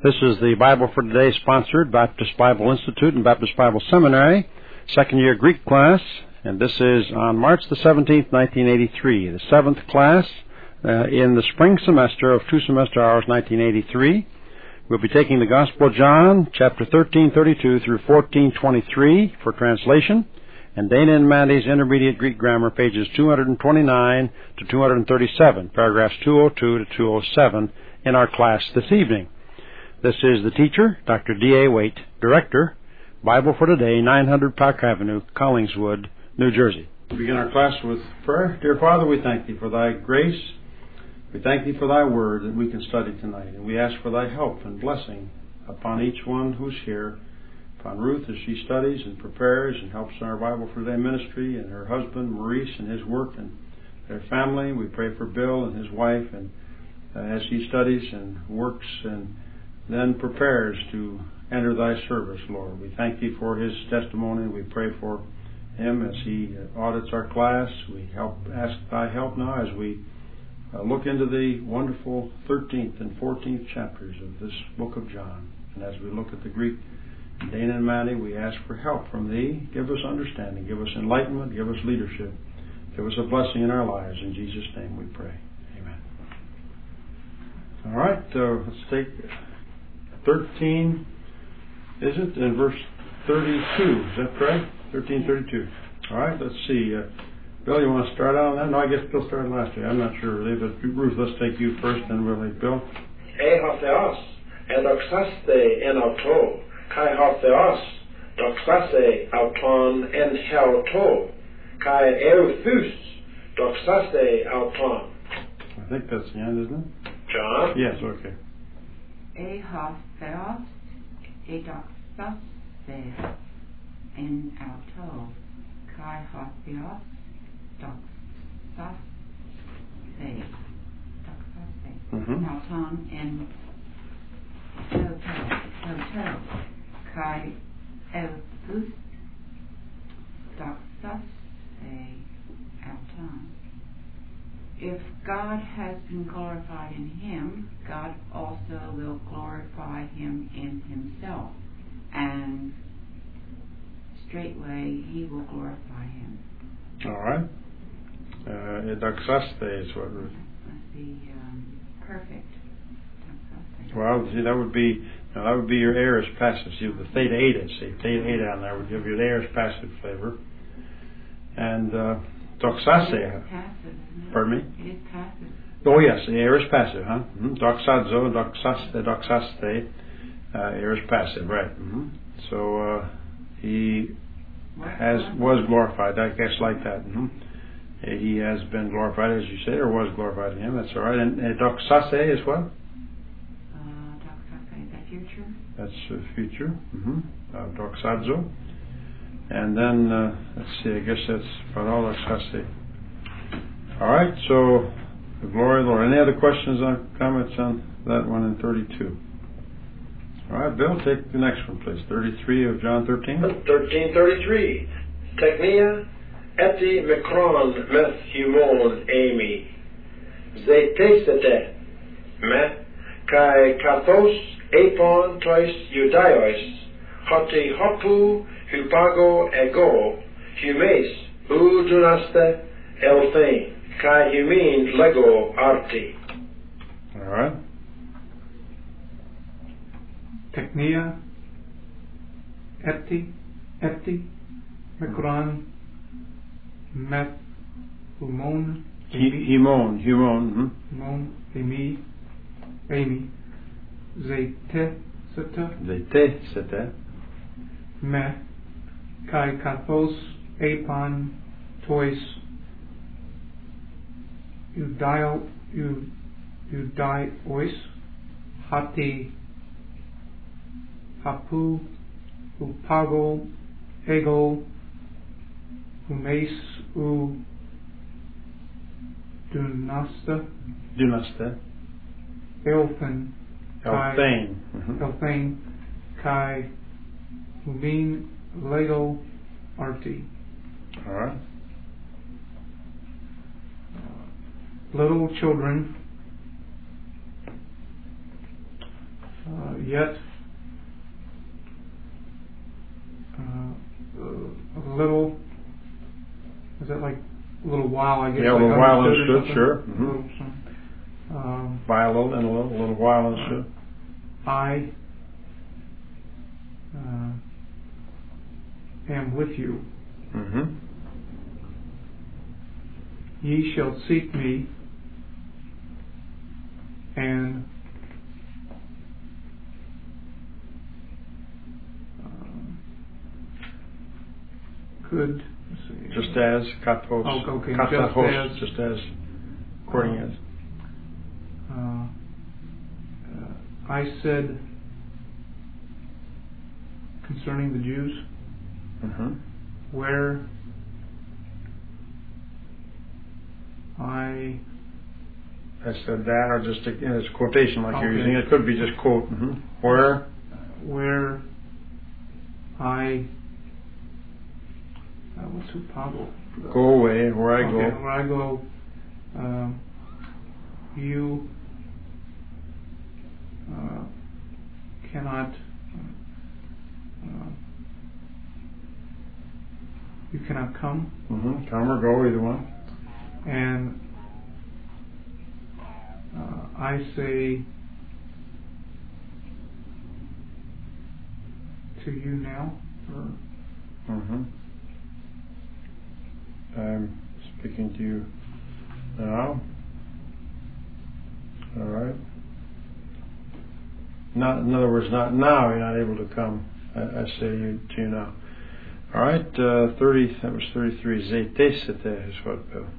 This is the Bible for Today, sponsored Baptist Bible Institute and Baptist Bible Seminary, second-year Greek class, and this is on March the 17th, 1983, the seventh class in the spring semester of two semester hours, 1983. We'll be taking the Gospel of John, chapter 13:32 through 14:23 for translation, and Dana and Mandy's Intermediate Greek Grammar, pages 229 to 237, paragraphs 202 to 207 in our class this evening. This is the teacher, Dr. D.A. Waite, Director, Bible for Today, 900 Park Avenue, Collingswood, New Jersey. We begin our class with prayer. Dear Father, we thank Thee for Thy grace. We thank Thee for Thy Word that we can study tonight. And we ask for Thy help and blessing upon each one who's here, upon Ruth as she studies and prepares and helps in our Bible for Today ministry, and her husband, Maurice, and his work and their family. We pray for Bill and his wife, and as he studies and works and then prepares to enter Thy service, Lord. We thank Thee for his testimony. We pray for him as he audits our class. We ask Thy help now as we look into the wonderful 13th and 14th chapters of this book of John. And as we look at the Greek, Dana and Mandy, we ask for help from Thee. Give us understanding, give us enlightenment, give us leadership, give us a blessing in our lives. In Jesus' name we pray. Amen. All right, let's take 13, is it? In verse 32, is that correct? 13:32. All right, let's see. Bill, you want to start out on that? No, I guess Bill started last year. I'm not sure. Ruth, let's take you first, then we'll leave Bill. Theos, edoxaste en auto, kai theos, doxaste auton en helto, kai euthus, doxaste auton. I think that's the end, isn't it? John? Yes, okay. Theos, edoxaste en auto, kai theos, doxaste, auton en helto, kai euthus, doxaste auton. If God has been glorified in him, God also will glorify him in himself, and straightway he will glorify him. All right. Doxaste is what Ruth. That's the perfect doxaste. Well, see, that would be your aorist passive. See, the theta eta. See, theta eta on there would give you the aorist passive flavor. And doxaste. It is passive, isn't it? Pardon me? It is passive. Oh yes, the aorist passive, huh? Mm-hmm. Doxazo, doxaste, aorist passive, right? Mm-hmm. So he was glorified. I guess like that. Mm-hmm. He has been glorified, as you say, or was glorified in him. That's all right. And doxaste is what? Doxaste, the future. That's the future. Mm-hmm. Doxazo. And then, let's see, I guess that's parol doxaste. All right, so the glory of the Lord. Any other questions or comments on that one in 32? All right, Bill, take the next one, please. 33 of John 13. 13:33. Technia eti mikron meth humon emi. Zetesete me kai kathos epon tois judaios hoti hopu hupago ego humes udunaste elthein kai humin lego arti. All right. Technia, eti, mikron, meth, humon, Himon. humon, emi, Zetesete. me, kai kathos, epon, tois, judaios, hati, hapu, upago, ego, humes, Dunaste. elthen, kai, humin, lego, arti. All right. Little children, Yet a little, is that like a little while, I guess? Yeah, a like little while understood or understood, sure. something? A little something. By a little and a little while understood. I am with you. Mm-hmm. Ye shall seek me, and could, let's see. Just as, katos. Oh, okay, Katahos, just as, according as. I said concerning the Jews, Mm-hmm. where I said that, or just it's a quotation like you're Okay. using. It could be just quote. Mm-hmm. Where I what's it, Pablo? go away, where I Okay, go. where I go, you cannot. You cannot come, Mm-hmm. Come or go, either one. and I say to you now, or Mm-hmm. I'm speaking to you now. All right. Not, in other words, not now. You're not able to come. I say to you now. All right. 30. That was 33. Zetesete is what, Bill?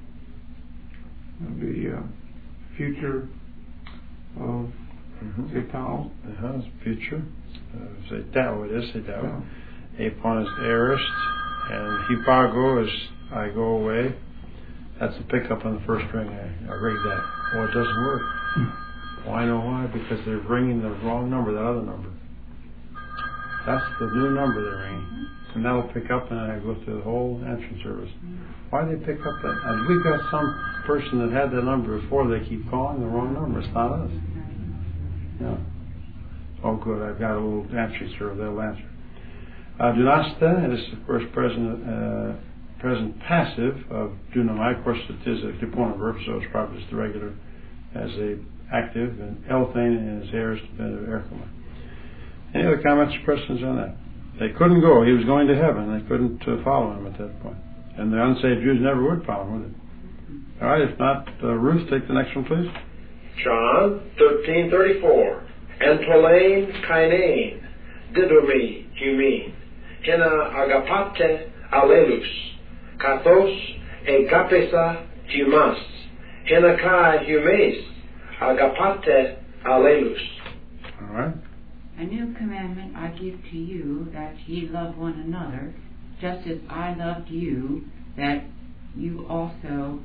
the future of Zetao. It's future. Zetao it is. Zetao. Apon is aorist, and hipago is I go away. That's the pickup on the first string. I rigged that. Well, it doesn't work. Well, I know why. Because they're ringing the wrong number, that other number. That's the new number they're ringing. And that'll pick up, and I go through the whole answering service. Why do they pick up that? And we've got some person that had that number before. They keep calling the wrong number. It's not us. Yeah. Oh, good. I've got a little answering service. They'll answer. Dunasta, it is of course present passive of dunamai. Of course, it is a deponent verb, so it's probably just the regular as a active, and elthane is aorist dependent of erchoma. Any other comments or questions on that? They couldn't go. He was going to heaven. They couldn't follow him at that point. And the unsaved Jews never would follow him, would they? All right, if not, Ruth, take the next one, please. John 13:34. And Tolain Kainain, Didomi, Humin, Hina Agapate Alelus, Kathos Egapesa Humas, Hina Kai Humes, Agapate Alelus. All right. A new commandment I give to you, that ye love one another, just as I loved you, that ye also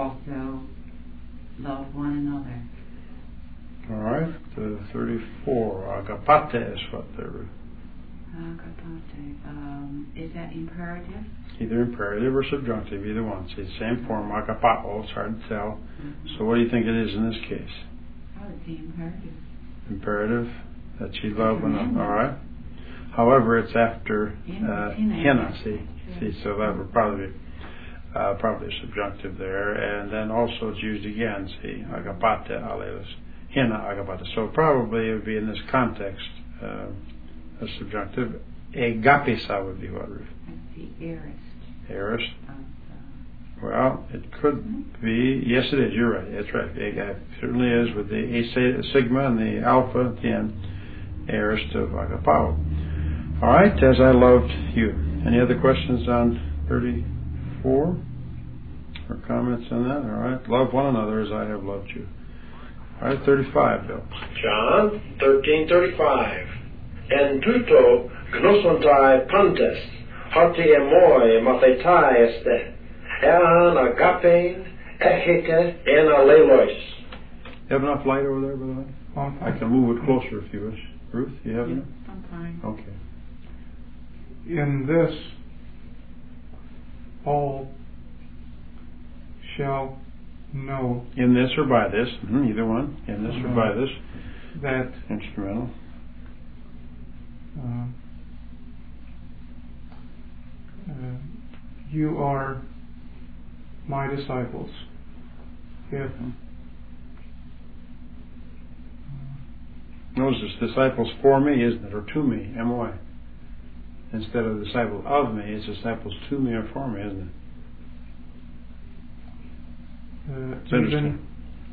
love one another. All right. 34. Agapate is what they're. Agapate. Is that imperative? Either imperative or subjunctive, either one. It's the same form, agapao, it's hard to tell. So what do you think it is in this case? I would say imperative. Imperative, that ye love one another. All right. However, it's after hina, see, so that would probably be a subjunctive there. And then also it's used again, see, agapate aleus, hina agapate. So probably it would be in this context, a subjunctive. Agapesa would be what, Ruth? That's the aorist. Aorist. Well, it could be. Yes, it is. You're right. That's right. It certainly is with the sigma and the alpha at the end. Aorist of agapao. All right. As I loved you. Any other questions on 34 or comments on that? All right. Love one another as I have loved you. All right. 35, Bill. John 13:35. En tuto gnosontai pantes, harti emoi mathetai este, ean agapein, echete, en alelois. You have enough light over there, by the way? I can move it closer if you wish. Ruth, you have enough? I'm fine. Okay. In this, all shall know In this or by this, either one. In this or by this. that Instrumental. you are my disciples. If Notice it's disciples for me, isn't it? Or to me, M-O-I. Instead of disciples of me, it's disciples to me or for me, isn't it? It's interesting.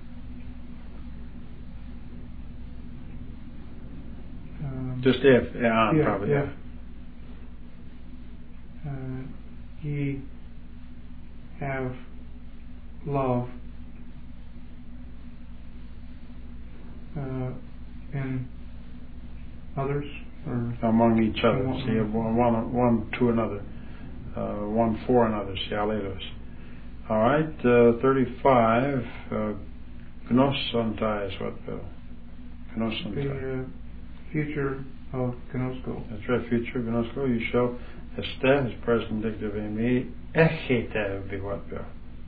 Just if, probably. If ye have love in others, or among each other. See, one to another, one for another. See, alelos. All right, 35. Gnosontai is what, Bill? Gnosontai. The future of gnosko. That's right, future gnosko. You shall este is present indicative ame. Echete would be what, Bill?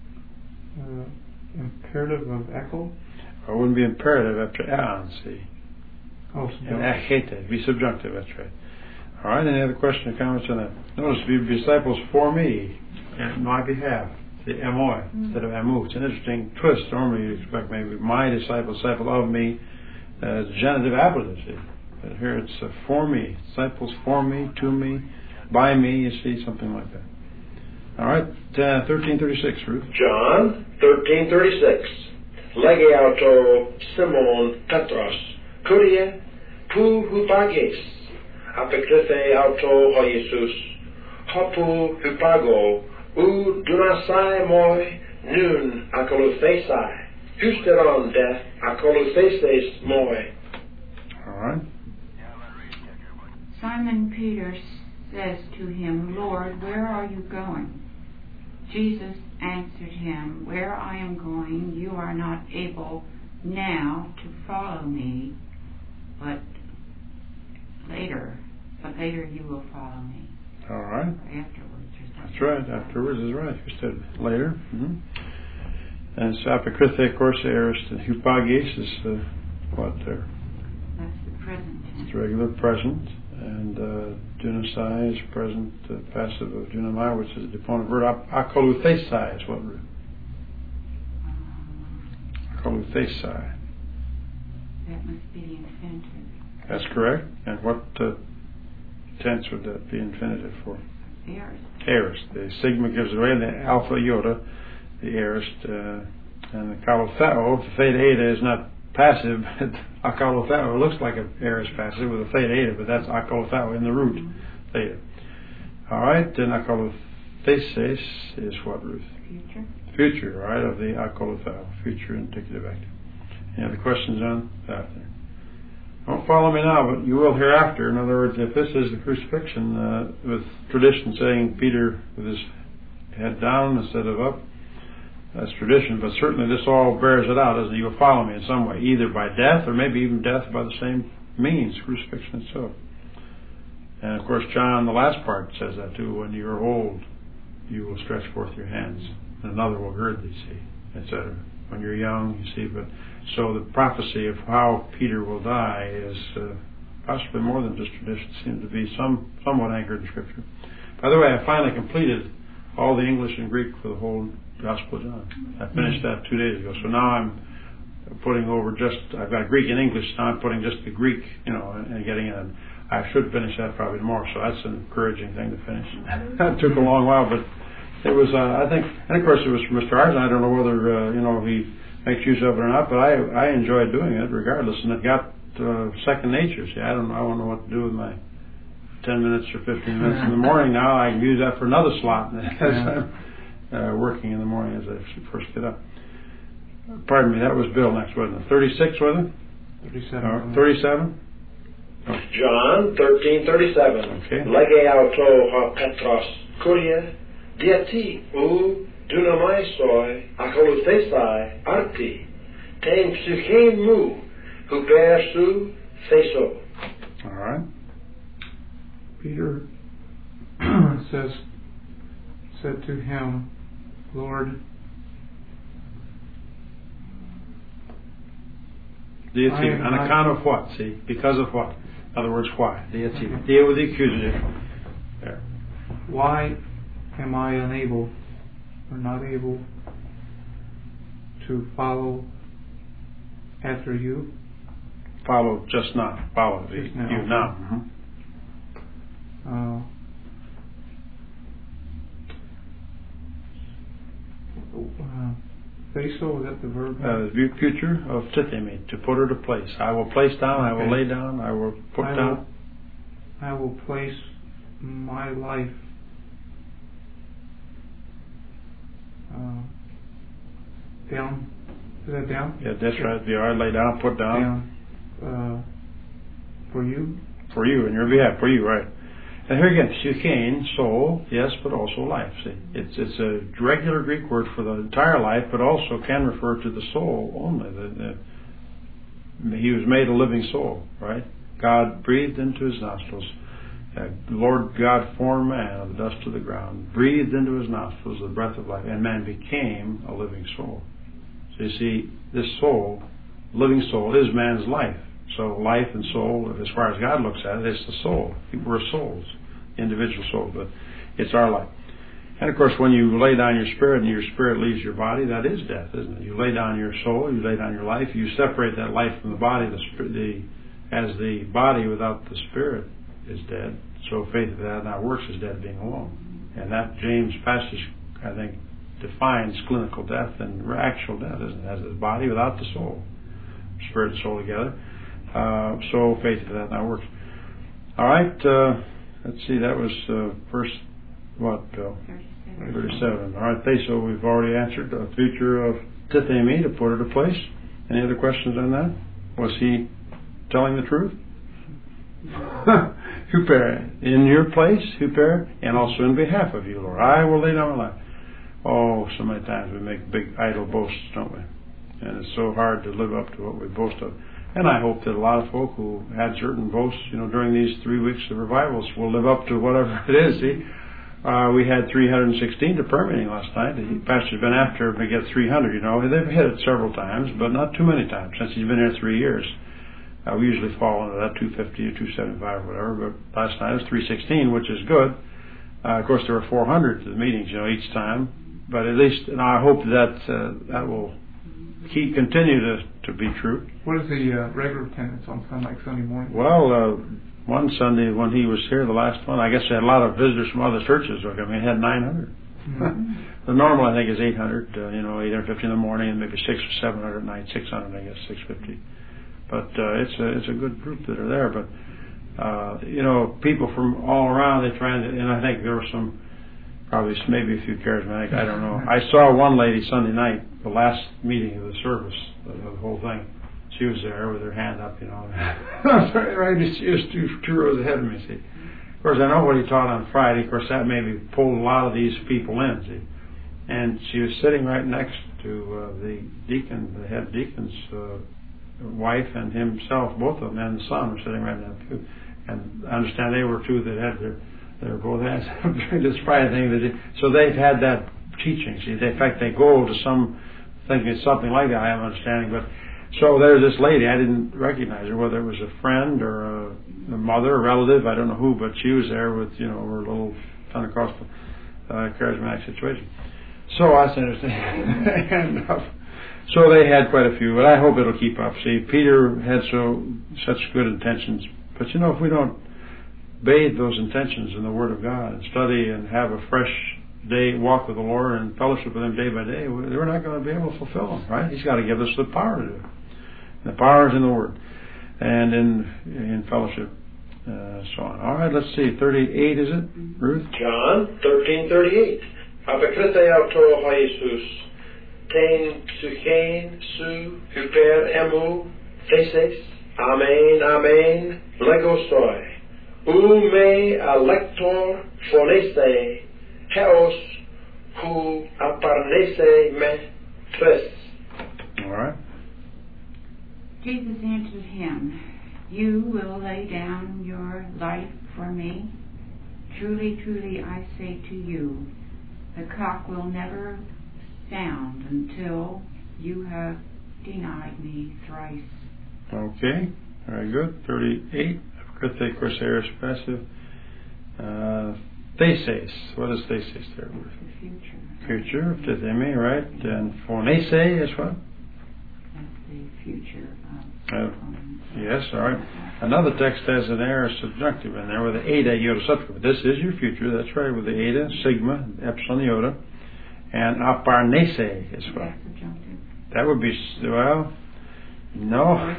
Imperative of echo. It wouldn't be imperative after an, see. Oh, And echete, be subjunctive, that's right. All right, any other question or comments on that? Notice, be disciples for me, on my behalf. The moi instead of amu. It's an interesting twist. Normally you expect maybe my disciple of me, as genitive ablative, see. But here it's for me, disciples for me, to me, by me, you see, something like that. All right, 1336, Ruth. John 13:36. Lege auto Simon Petros, Kurie, pu hupages, apekrithe auto ho Jesus, hopu hupago, u dunasai moi, nun akoluthesai, husteron de akolutheses moi. All right. Simon Peter says to him, Lord, where are you going? Jesus answered him, where I am going, you are not able now to follow me, but later you will follow me. All right. Or afterwards. Or That's right. Afterwards is right. You said later. Mm-hmm. And sapakrithe, of course, aorist and hupages is what there? That's the present tense. It's regular present. And dunasai is present passive of dunamai, which is the deponent verb. Akoluthesai is what? Akoluthesai. That must be the infinitive. That's correct. And what tense would that be infinitive for? Aorist. Aorist. The sigma gives it away, the alpha iota, the aorist, and the kalotheo. If the theta eta is not passive, akalotheo looks like an aorist passive with a theta eta, but that's akalotheo in the root, theta. All right, then akalotheses is what, Ruth? Future. Future, right, of the akolotheo, future indicative active. Any other questions on that? Don't follow me now, but you will hereafter. In other words, if this is the crucifixion, with tradition saying Peter with his head down instead of up, that's tradition, but certainly this all bears it out, as you will follow me in some way, either by death or maybe even death by the same means, crucifixion itself. And of course, John, the last part, says that too. When you are old, you will stretch forth your hands, and another will gird thee, see, etc. When you're young, you see. But so the prophecy of how Peter will die is possibly more than just tradition. It seems to be somewhat anchored in Scripture. By the way, I finally completed all the English and Greek for the whole Gospel of John. I finished that 2 days ago. So now I'm putting over I've got Greek and English, now I'm putting just the Greek, and getting in. I should finish that probably tomorrow, so that's an encouraging thing to finish. That took a long while, but it was, I think, and of course it was from Mr. Arson. I don't know whether, he makes use of it or not, but I enjoyed doing it regardless, and it got second nature. See, I don't know what to do with my 10 minutes or 15 minutes in the morning now. I can use that for another slot as I'm working in the morning as I first get up. Pardon me, that was Bill next, wasn't it? 36, was it? 37. 37? Oh. John 13:37. Okay. Lege auto ha Petros, Kurie, diati u dunamaisoi, akoluthesai, arti, ten psyche mu, hupersu theso. All right. Peter said to him, Lord, Deity, on account of what? See, because of what? In other words, why? Deity. Deal with the accusative. There. Why am I unable or not able to follow after you? Follow just not. Follow you Just now. now. Theso, is that the verb? Future of tithemi, to put her to place. I will place down, I will lay down, I will put down. I will place my life down. Is that down? Yeah, that's right. I lay down, put down. For you? For you, in your behalf, for you, right. And here again, psychein, soul, yes, but also life. See, it's a regular Greek word for the entire life, but also can refer to the soul only. He was made a living soul, right? God breathed into his nostrils. The Lord God formed man of the dust of the ground, breathed into his nostrils the breath of life, and man became a living soul. So you see, this soul, living soul, is man's life. So life and soul, as far as God looks at it, it's the soul. We're souls, individual souls, but it's our life. And of course, when you lay down your spirit and your spirit leaves your body, that is death, isn't it? You lay down your soul, you lay down your life, you separate that life from the body. As the body without the spirit is dead, so faith without not works is dead, being alone. And that James passage, I think, defines clinical death and actual death, isn't it? As the body without the soul, spirit and soul together. So faith without not works. All right, let's see, that was verse, what, Bill? 37. All right, Theso, we've already answered. The future of tithemi, to put her to place. Any other questions on that? Was he telling the truth? Huper, in your place, Huper, and also in behalf of you, Lord. I will lay down my life. Oh, so many times we make big idle boasts, don't we? And it's so hard to live up to what we boast of. And I hope that a lot of folk who had certain boasts, during these 3 weeks of revivals will live up to whatever it is. See, we had 316 to prayer meeting last night. The pastor's been after to get 300, They've hit it several times, but not too many times since he's been here 3 years. We usually fall into that 250 or 275 or whatever, but last night it was 316, which is good. Of course, there were 400 to the meetings, each time. But at least, I hope that will continue to be true. What is the regular attendance on Sunday morning? Well, one Sunday when he was here, the last one, I guess they had a lot of visitors from other churches. It had 900. Mm-hmm. The normal, I think, is 800, 850 in the morning, and maybe 600 or 700 at night, 600, I guess, 650. But it's a good group that are there. But, people from all around, they try and I think there were some, probably maybe a few charismatic, I don't know. I saw one lady Sunday night, the last meeting of the service, the whole thing. She was there with her hand up, right, she was two rows ahead of me, see. Of course, I know what he taught on Friday. Of course, that maybe pulled a lot of these people in, see. And she was sitting right next to the deacon, the head deacon's wife and himself, both of them, and the son were sitting right in that pew. And I understand they were two that had their both hands up during this Friday thing. So they've had that teaching. See, in fact, they go to some thinking it's something like that. I have an understanding, but so there's this lady. I didn't recognize her, whether it was a friend or a mother, a relative. I don't know who, but she was there with her little Pentecostal charismatic situation. So I sent her hand up. So they had quite a few, but I hope it'll keep up. See, Peter had such good intentions, but if we don't bathe those intentions in the Word of God and study and have a fresh day walk with the Lord and fellowship with Him day by day, we're not going to be able to fulfill them, right? He's got to give us the power to do it. The power is in the Word and in fellowship, so on. All right, let's see. 38, is it, Ruth? John 13:38. Apekrite auto Jesus. Ten psychein su hyper emu theses. Amen, amen. Legosoi. Me elector phonese. Heos hu aparnese me tres. All right. Jesus answered him, "You will lay down your life for me? Truly, truly, I say to you, the cock will never sound until you have denied me thrice." Okay, very good. 38. Of course, aorist passive. theses. What is theses there? Future. Future, phtithemi, right? And phonese is what? That's the future. Yes, all right. Another text has an aorist subjunctive in there with the eta iota subjunctive. This is your future, that's right, with the eta, sigma, epsilon iota. And aparnese is what? That's subjunctive. That would be, well, no.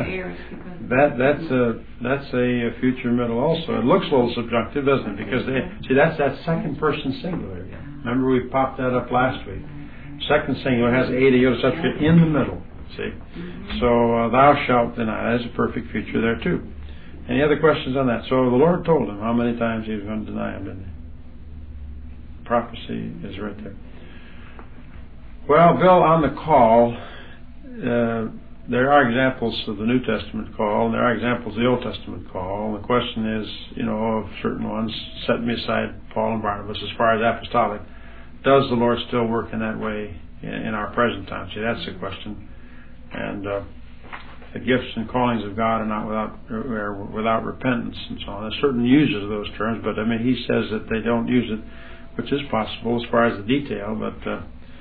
That's a future middle also. It looks a little subjunctive, doesn't it? Because that's that second person singular again. Remember we popped that up last week. Second singular has eta iota subjunctive in the middle. See? So thou shalt deny. That's a perfect future there too. Any other questions on that? So the Lord told him how many times he was going to deny him, didn't he? Prophecy is right there. Well, Bill, on the call, there are examples of the New Testament call, and there are examples of the Old Testament call. And the question is, of certain ones, set me aside Paul and Barnabas as far as apostolic. Does the Lord still work in that way in our present time? See, that's the question. And the gifts and callings of God are not without repentance and so on. There's certain uses of those terms, but he says that they don't use it, which is possible as far as the detail, but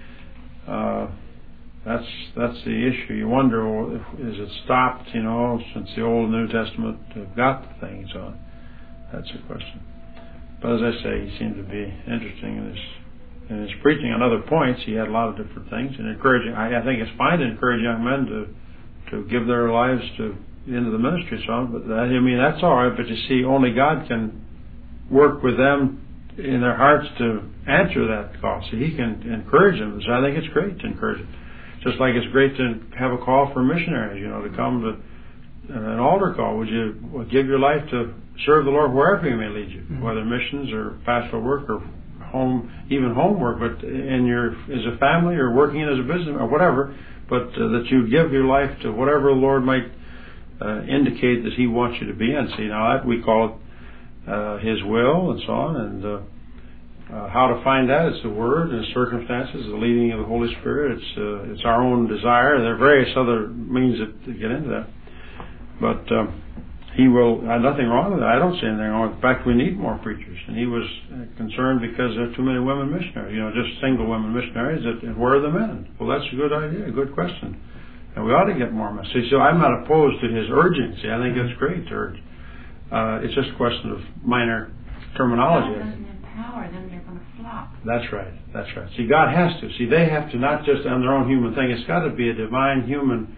that's the issue. You wonder, is it stopped, since the Old and New Testament have got the things on? That's a question. But as I say, he seemed to be interesting in his preaching on other points. He had a lot of different things, and encouraging. I think it's fine to encourage young men to give their lives into the ministry, so on. But that's all right. But you see, only God can work with them in their hearts to answer that call. See, He can encourage them. So I think it's great to encourage them. Just like it's great to have a call for missionaries, to come to an altar call. Would you give your life to serve the Lord wherever He may lead you, whether missions or pastoral work or home, even homework, but as a family or working as a business or whatever, but that you give your life to whatever the Lord might indicate that He wants you to be in. See, now that we call it His will and so on, and how to find that, it's the Word and circumstances, the leading of the Holy Spirit. It's our own desire. There are various other means to get into that, but He will. Nothing wrong with that. I don't see anything wrong. In fact, we need more preachers. And he was concerned because there are too many women missionaries. Just single women missionaries. And where are the men? Well, that's a good idea. A good question. And we ought to get more men. See, so I'm not opposed to his urging. See, I think it's great to urge. It's just a question of minor terminology. God doesn't empower them. They're going to flop. That's right. That's right. See, God has to. See, they have to not just on their own human thing. It's got to be a divine human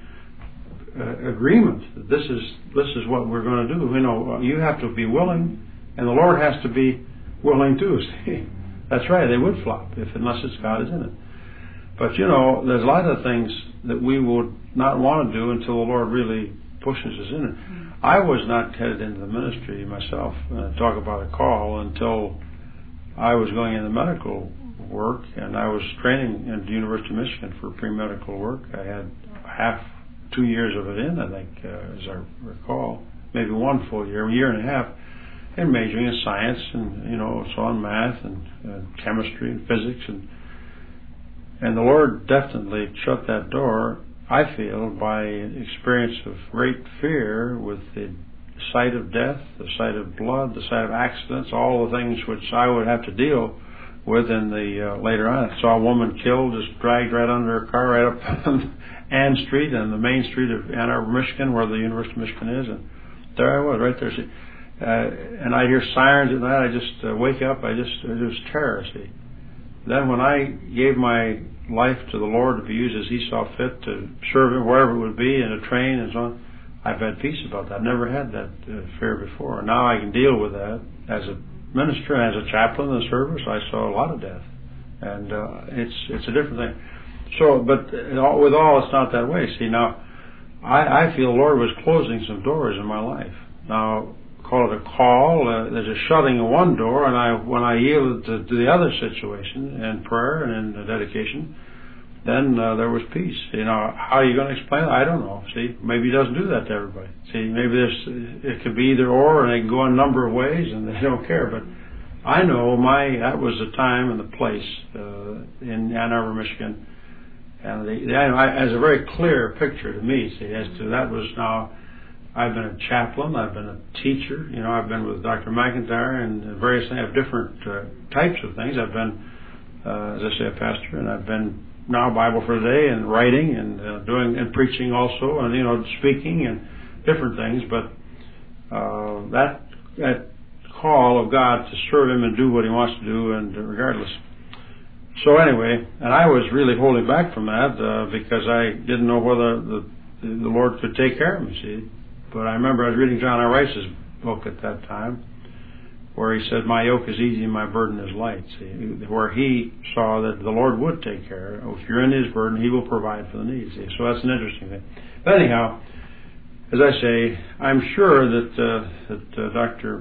agreement that this is what we're going to do. You have to be willing, and the Lord has to be willing too. See, that's right. They would flop unless God is in it. But there's a lot of things that we would not want to do until the Lord really pushes us in it. I was not headed into the ministry myself. Talk about a call until I was going into medical work, and I was training at the University of Michigan for pre-medical work. I had 2 years of it in, I think, as I recall, maybe 1 full year, a year and a half, and majoring in science and so on, math and chemistry and physics, and the Lord definitely shut that door. I feel by experience of great fear with the sight of death, the sight of blood, the sight of accidents, all the things which I would have to deal with in the later on. I saw a woman killed, just dragged right under a car right up Ann Street and the main street of Ann Arbor, Michigan, where the University of Michigan is, and there I was, right there. See, and I hear sirens at night. I just wake up. It was terror. See, then when I gave my life to the Lord to be used as He saw fit to serve Him wherever it would be, in a train and so on, I've had peace about that. I've never had that fear before. Now I can deal with that as a minister and as a chaplain in the service. I saw a lot of death, and it's a different thing. So, but with all, it's not that way. See, now, I feel the Lord was closing some doors in my life. Now, call it a call. There's a shutting of one door, and when I yielded to the other situation in prayer and in dedication, then there was peace. How are you going to explain it? I don't know. See, maybe He doesn't do that to everybody. See, maybe it could be either or, and they can go a number of ways, and they don't care. But I know that was the time and the place in Ann Arbor, Michigan. And as a very clear picture to me, see, as to that was now, I've been a chaplain, I've been a teacher, I've been with Dr. McIntyre and various things. I have different types of things. I've been, as I say, a pastor, and I've been now Bible for the Day and writing and doing and preaching also, and speaking and different things. But that call of God to serve Him and do what He wants to do, and regardless. So anyway, and I was really holding back from that because I didn't know whether the Lord could take care of me. See, but I remember I was reading John R. Rice's book at that time, where he said, "My yoke is easy and my burden is light." See, where he saw that the Lord would take care. If you're in His burden, He will provide for the needs. See? So that's an interesting thing. But anyhow, as I say, I'm sure that Dr.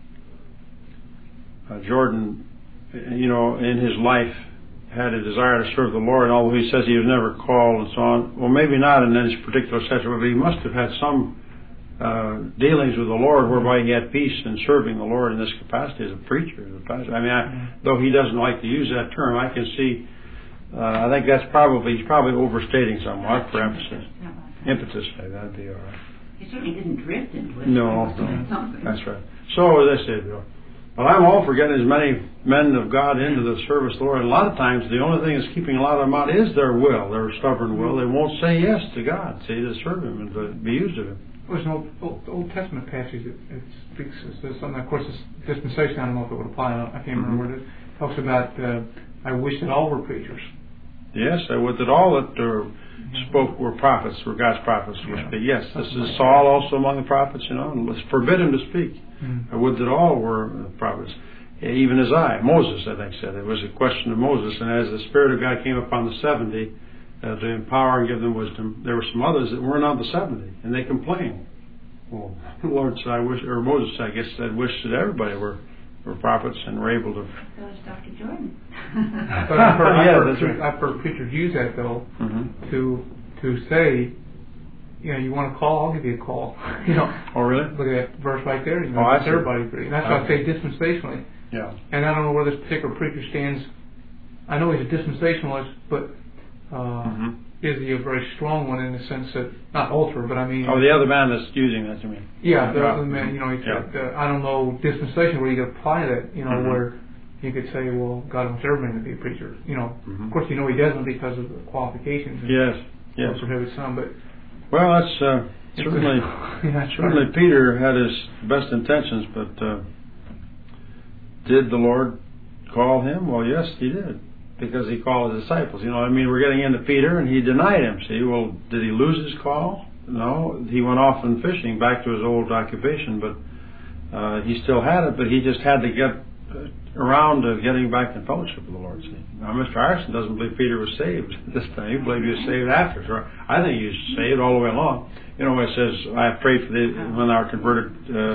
Jordan, in his life, had a desire to serve the Lord, although he says he was never called and so on. Well, maybe not in this particular session, but he must have had some dealings with the Lord whereby he had peace in serving the Lord in this capacity as a preacher, as a pastor. Though he doesn't like to use that term, I can see, I think he's probably overstating somewhat for emphasis. Impetus, that'd be all right. He certainly didn't drift into it. No, that's right. So, as I said, but I'm all for getting as many men of God into the service of the Lord. A lot of times, the only thing that's keeping a lot of them out is their will, their stubborn will. They won't say yes to God, to serve Him and to be used of Him. There's an Old Testament passage that speaks. There's something, of course, it's dispensation. I don't know if it would apply. I can't remember what it is. It talks about, I wish that all were preachers. Yes, I would that all that spoke were prophets, were God's prophets would speak. Yes, this is Saul also among the prophets, let's forbid him to speak. I would that all were prophets, even as Moses, I think, said. It was a question of Moses, and as the Spirit of God came upon the 70 to empower and give them wisdom, there were some others that weren't on the 70, and they complained. Well, the Lord said, Moses, I guess, said, wish that everybody were prophets and were able to. So is Dr. Jordan. But I've heard preachers use that though to say, you want a call, I'll give you a call. Oh, really? Look at that verse right there. That's everybody free. That's why I say dispensationally. Yeah. And I don't know where this particular preacher stands. I know he's a dispensationalist, but is he a very strong one in the sense that, not ultra, but I mean. Oh, the other man that's using that, you mean? Yeah, the other man, he said, I don't know, dispensation where you could apply that, where you could say, well, God wants everybody to be a preacher. Of course, he doesn't because of the qualifications. Yes. Prohibit some, but. Well, that's certainly Peter had his best intentions, but did the Lord call him? Well, yes, He did. Because He called His disciples. We're getting into Peter, and he denied Him. See, well, did he lose his call? No. He went off and fishing, back to his old occupation, but he still had it, but he just had to get around to getting back in fellowship with the Lord. See? Now, Mr. Arson doesn't believe Peter was saved this time. He believed he was saved after. So I think he was saved all the way along. It says, I prayed for when they were converted,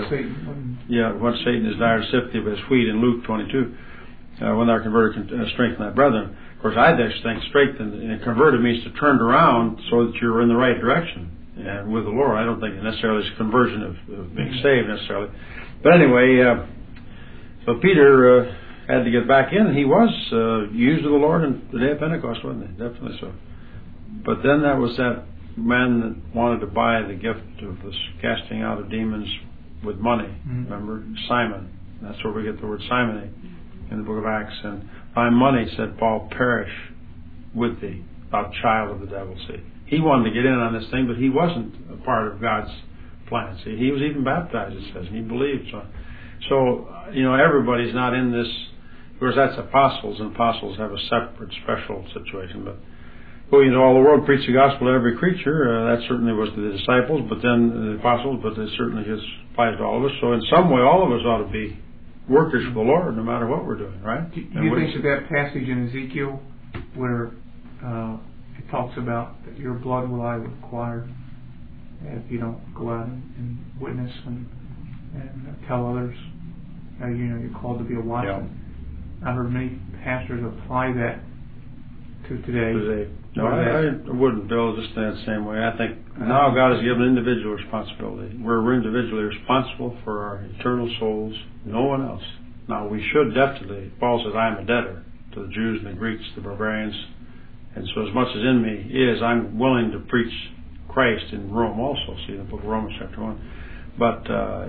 when Satan is dire to sift thee as wheat in Luke 22. When they are converted, strengthen thy brethren. Of course, I just think strengthened and converted means to turned around so that you're in the right direction and with the Lord. I don't think necessarily it's conversion of being saved necessarily. But anyway, so Peter had to get back in. He was used of the Lord on the day of Pentecost, wasn't he? Definitely so. But then that was that man that wanted to buy the gift of the casting out of demons with money. Remember? Simon. That's where we get the word simony in the book of Acts. And by money, said Paul, perish with thee, thou child of the devil. See, he wanted to get in on this thing, but he wasn't a part of God's plan. See, he was even baptized, it says, and he believed. So everybody's not in this. Of course, that's apostles, and apostles have a separate, special situation. But all the world preach the gospel to every creature. That certainly was the disciples, but then the apostles. But it certainly applies to all of us. So in some way, all of us ought to be workers for the Lord, no matter what we're doing, right? Do you think that passage in Ezekiel where it talks about that your blood will I require if you don't go out and witness and tell others, you're called to be a watchman? Yeah. I've heard many pastors apply that to today. No, I wouldn't, Bill, just in that same way. I think now God has given individual responsibility. We're individually responsible for our eternal souls, no one else. Now, we should definitely, Paul says, I am a debtor to the Jews and the Greeks, the barbarians, and so as much as in me is, I'm willing to preach Christ in Rome also. See the book of Romans chapter 1. But,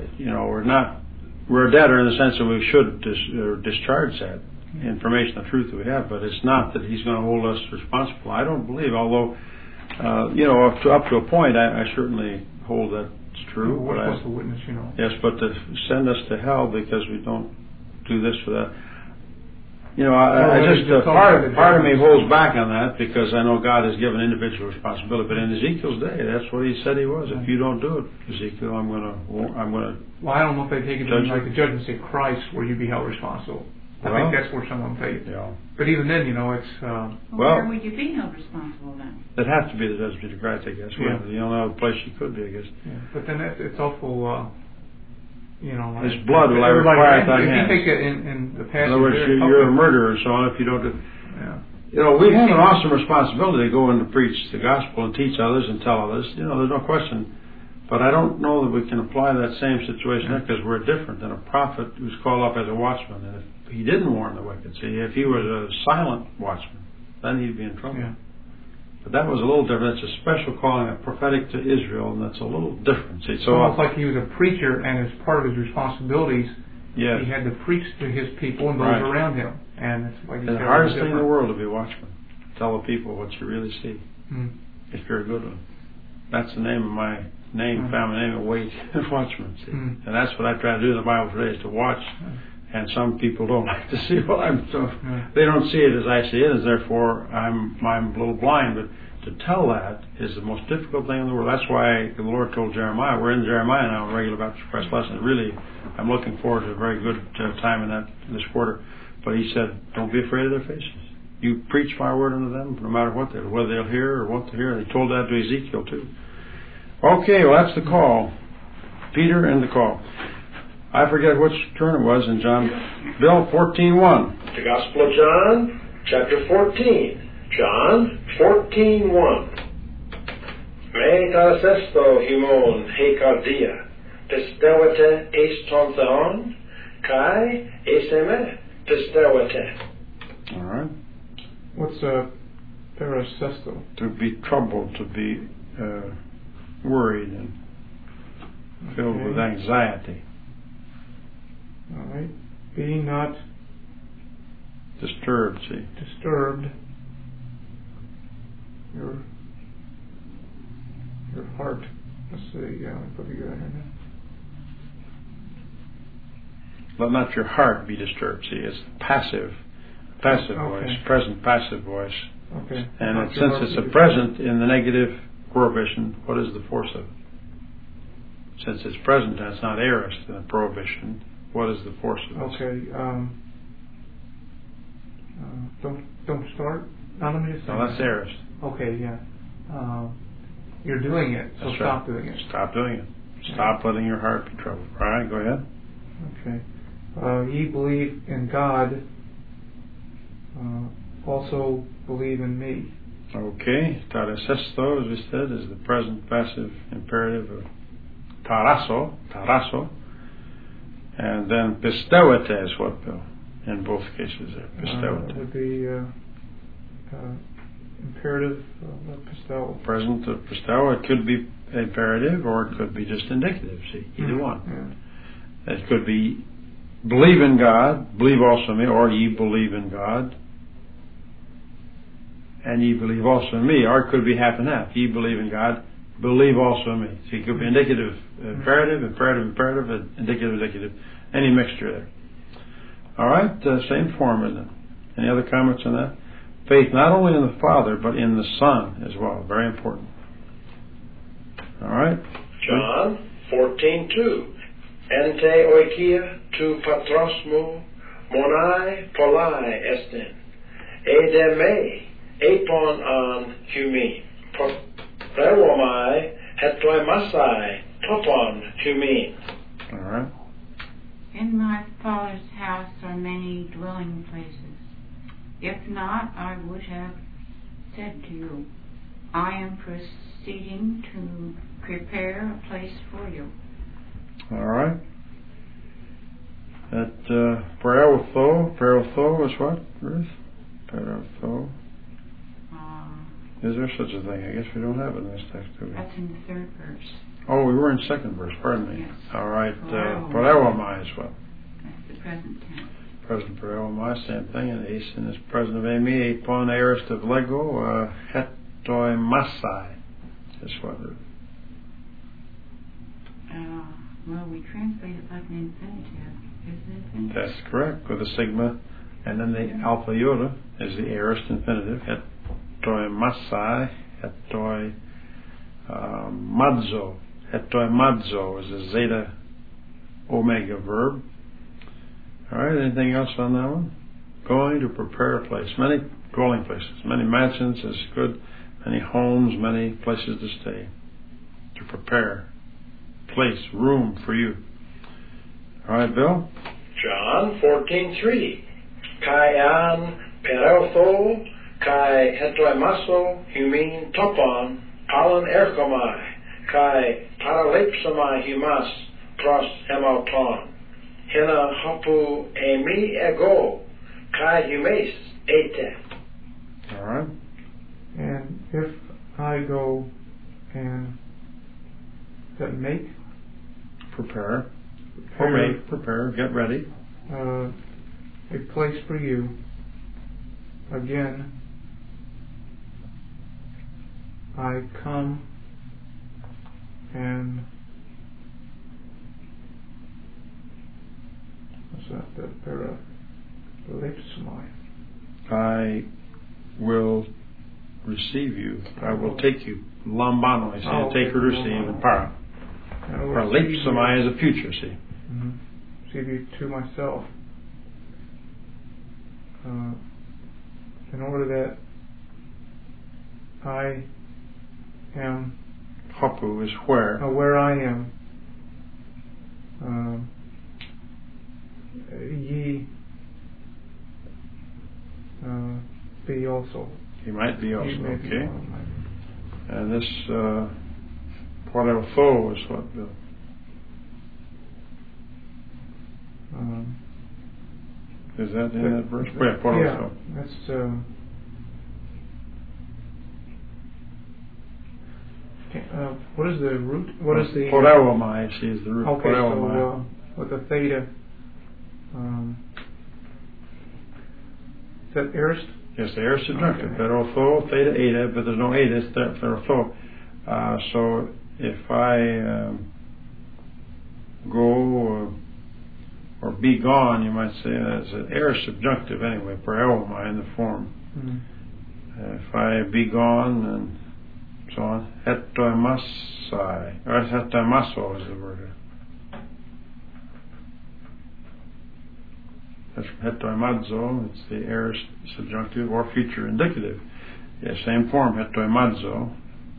we're debtor in the sense that we should discharge that information, the truth that we have, but it's not that he's going to hold us responsible. I don't believe, although, up to a point, I certainly hold that's true. We're supposed to witness, Yes, but to send us to hell because we don't do this or that. Part of me holds back on that because I know God has given individual responsibility. But in Ezekiel's day, that's what he said he was. If you don't do it, Ezekiel, I'm going to. Well, I don't know if they take it like the judgment say Christ, where you be held responsible. I think that's where some of them take it. Yeah. But even then, it's. Where would you be held responsible then? It'd have to be the judgment of Christ, I guess. Yeah. The only other place you could be, I guess. Yeah. But then it's awful. His blood will I require at thy hands. You think in the passage. In other words, you're a murderer and so on if you don't do. Yeah. We have an awesome responsibility to go in to preach the gospel and teach others and tell others. There's no question. But I don't know that we can apply that same situation there because we're different than a prophet who's called up as a watchman. And if he didn't warn the wicked, if he was a silent watchman, then he'd be in trouble. Yeah. But that was a little different. It's a special calling, a prophetic to Israel, and that's a little different. See, so almost like he was a preacher, and as part of his responsibilities, yes, he had to preach to his people and those around him. And it's like the hardest thing in the world to be a watchman. Tell the people what you really see. If you're a good one. That's the name of my family name, Wait Watchman. See, and that's what I try to do in the Bible today is to watch. And some people don't like to see what I'm so they don't see it as I see it, and therefore I'm a little blind. But to tell that is the most difficult thing in the world. That's why the Lord told Jeremiah. We're in Jeremiah now, a regular Baptist Press lesson. Really, I'm looking forward to a very good time in this quarter. But he said, don't be afraid of their faces. You preach my word unto them, no matter what whether they'll hear or want to hear. And he told that to Ezekiel too. Okay, well that's the call. Peter and the call. I forget which turn it was in John. Bill, 14:1. The Gospel of John, chapter 14. John 14:1. Me tarasesto himon he cardia, testewete eston theon, kai eseme testewete. All right. What's parasesto? To be troubled, to be worried and filled with anxiety. All right. Be not disturbed, see. Disturbed. Your heart. Let's see. Put together here now. Let not your heart be disturbed. See, it's passive voice, present passive voice. Okay. And since it's a present in the negative prohibition, what is the force of it? Since it's present and it's not aorist in the prohibition, what is the force of it? Okay. Don't start. No, that's aorist. Okay, yeah. You're doing it, so stop doing it. Stop doing it. Stop letting your heart be troubled. All right, go ahead. Okay. Ye believe in God, also believe in me. Okay. Tarasesto, as we said, is the present passive imperative of tarasso. And then pisteuete is what, Bill? In both cases there. Pisteuete. It would be imperative pisteuo. Present of pisteuo. It could be imperative or it could be just indicative. See, either one. Yeah. It could be believe in God, believe also in me, or ye believe in God, and ye believe also in me. Or it could be half and half. Ye believe in God, believe also in me. So it could be indicative, imperative, indicative, any mixture there. All right, same form, isn't it? Any other comments on that? Faith not only in the Father, but in the Son as well. Very important. All right. John 14:2. Ente oikia tu patrosmu monai polai estin. Ede me epon an humi. Prewomai hetoi masai topon humi. All right. In my Father's house are many dwelling places. If not, I would have said to you, I am proceeding to prepare a place for you. All right. That parotho is what, Ruth? Parotho Is there such a thing? I guess we don't have it in this text, do we? That's in the third verse. Oh, we were in second verse. Pardon me. Yes. All right. Pareo. Pareo is what? That's the present tense. Present pareo, same thing. And eisen is present of Amy. Epon aorist of Lego. Hetoimasai is what? Well, we translate it like an infinitive. Is it infinitive? That's correct. With a sigma, and then the alpha iota is the aorist infinitive. Hetoimasai. Madzo. Hetoimadzo is a zeta omega verb. All right, anything else on that one? Going to prepare a place. Many dwelling places. Many mansions is good. Many homes, many places to stay. To prepare. Place, room for you. All right, Bill? John 14:3. Kai an pereltho, kai hetoimaso, humin topon, palan erkomai, kai paralepsamai humas, pros hemauton. Hina hopu emi ego, kai humes ete. All right. And if I go and that make Prepare. Or make, prepare, get ready. a place for you, again, I come and what's that? The paralipsomai. I will receive you. I will take you. Lambano, I say, take or receive, and para. Paralipsomai is a future, see. Mm-hmm. Receive you to myself. In order that I am. Hopu is where. Where I am. Ye be also. He might be also, okay. Be and this Poreltho is what, Bill? Is that in that verse? Yeah, Poreltho. Yeah, that's what is the root? What is the Porelomai, see, is the root. Okay, so with the theta, is that aorist? Yes, the aorist subjunctive. Okay. Poreltho, theta, eta, but there's no eta, it's Poreltho. So if I go or be gone, you might say that's an aorist subjunctive anyway, Porelomai in the form. Mm-hmm. If I be gone and so on, hetoimasai, or hetoimaso is the word here. That's hetoimadzo, it's the aorist subjunctive or future indicative. Yeah, same form, hetoimadzo.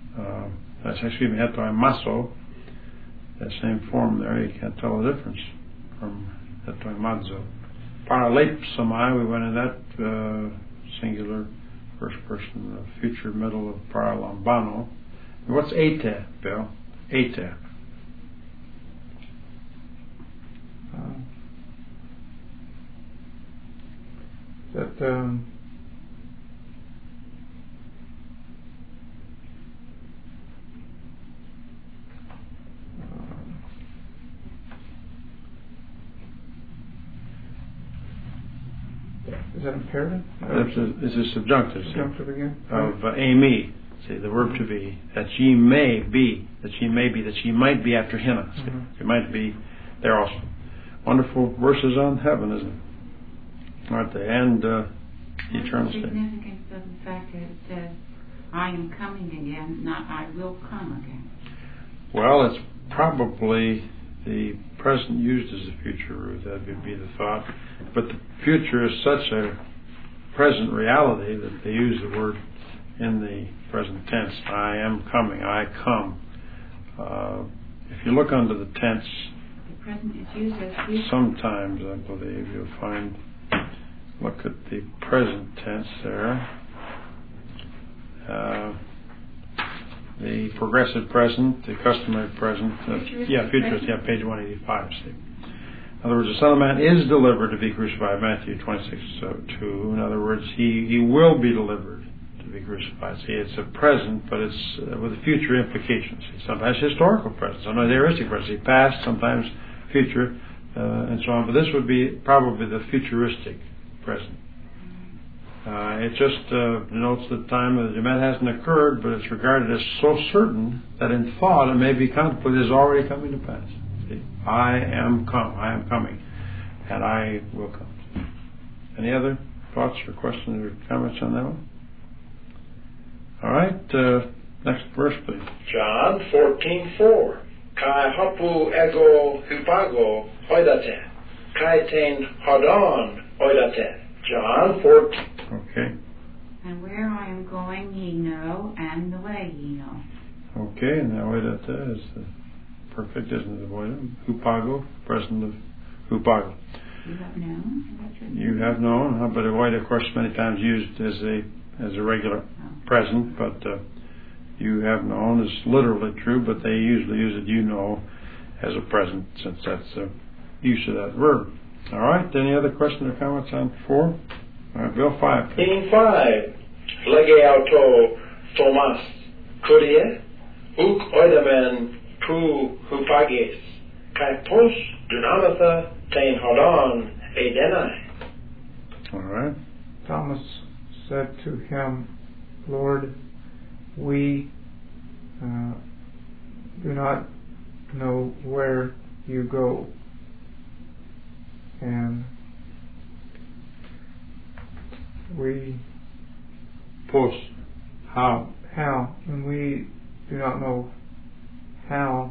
Hetoimaso, that same form there, you can't tell the difference from hetoimadzo. Paralipsomai, we went in that singular first person, future middle of paralambano. And what's ete, Bill? Ete. That is that imperative? It's a subjunctive. Subjunctive again? Of amy. See, the verb to be. That ye may be. That ye may be. That ye might be after hina. Mm-hmm. You might be there also. Wonderful verses on heaven, isn't it? Aren't they? And eternal state. What's the significance of the fact that it says, I am coming again, not I will come again? Well, it's probably the present used as a future, Ruth. That would be the thought. But the future is such a present reality that they use the word in the present tense. I am coming. I come. If you look under the tense, the present is used as future. Sometimes, I believe, you'll find. Look at the present tense there. The progressive present, the customary present. Futurist, page 185. See. In other words, the Son of Man is delivered to be crucified, Matthew 26:2. In other words, he will be delivered to be crucified. See, it's a present, but it's with future implications. See, sometimes historical present, sometimes aoristic present. See, past, sometimes future, and so on. But this would be probably the futuristic present. It just denotes the time that the event hasn't occurred, but it's regarded as so certain that in thought it may be contemplated as already coming to pass. See, I am coming, and I will come. Any other thoughts or questions or comments on that one? All right, next verse, please. John 14:4. Kai hopu ego hupago oidate. Kai ten hodon oidate. John 14. Okay. And where I am going ye know, and the way ye know. Okay, and that oidate is the perfect, isn't it? Hupago, present of hupago. You have known. You have known, but oida, of course, many times used as a regular present, but you have known is literally true, but they usually use it, you know, as a present, since that's the use of that verb. All right, any other questions or comments on 4? All right, Bill, 5. 5. Lege auto Thomas Kurie, uk oidamen tu hupages, kai pos dunamatha tein hodon edenai. All right. Thomas said to him, Lord, we do not know where you go. And we... Pos. How? How? And we do not know how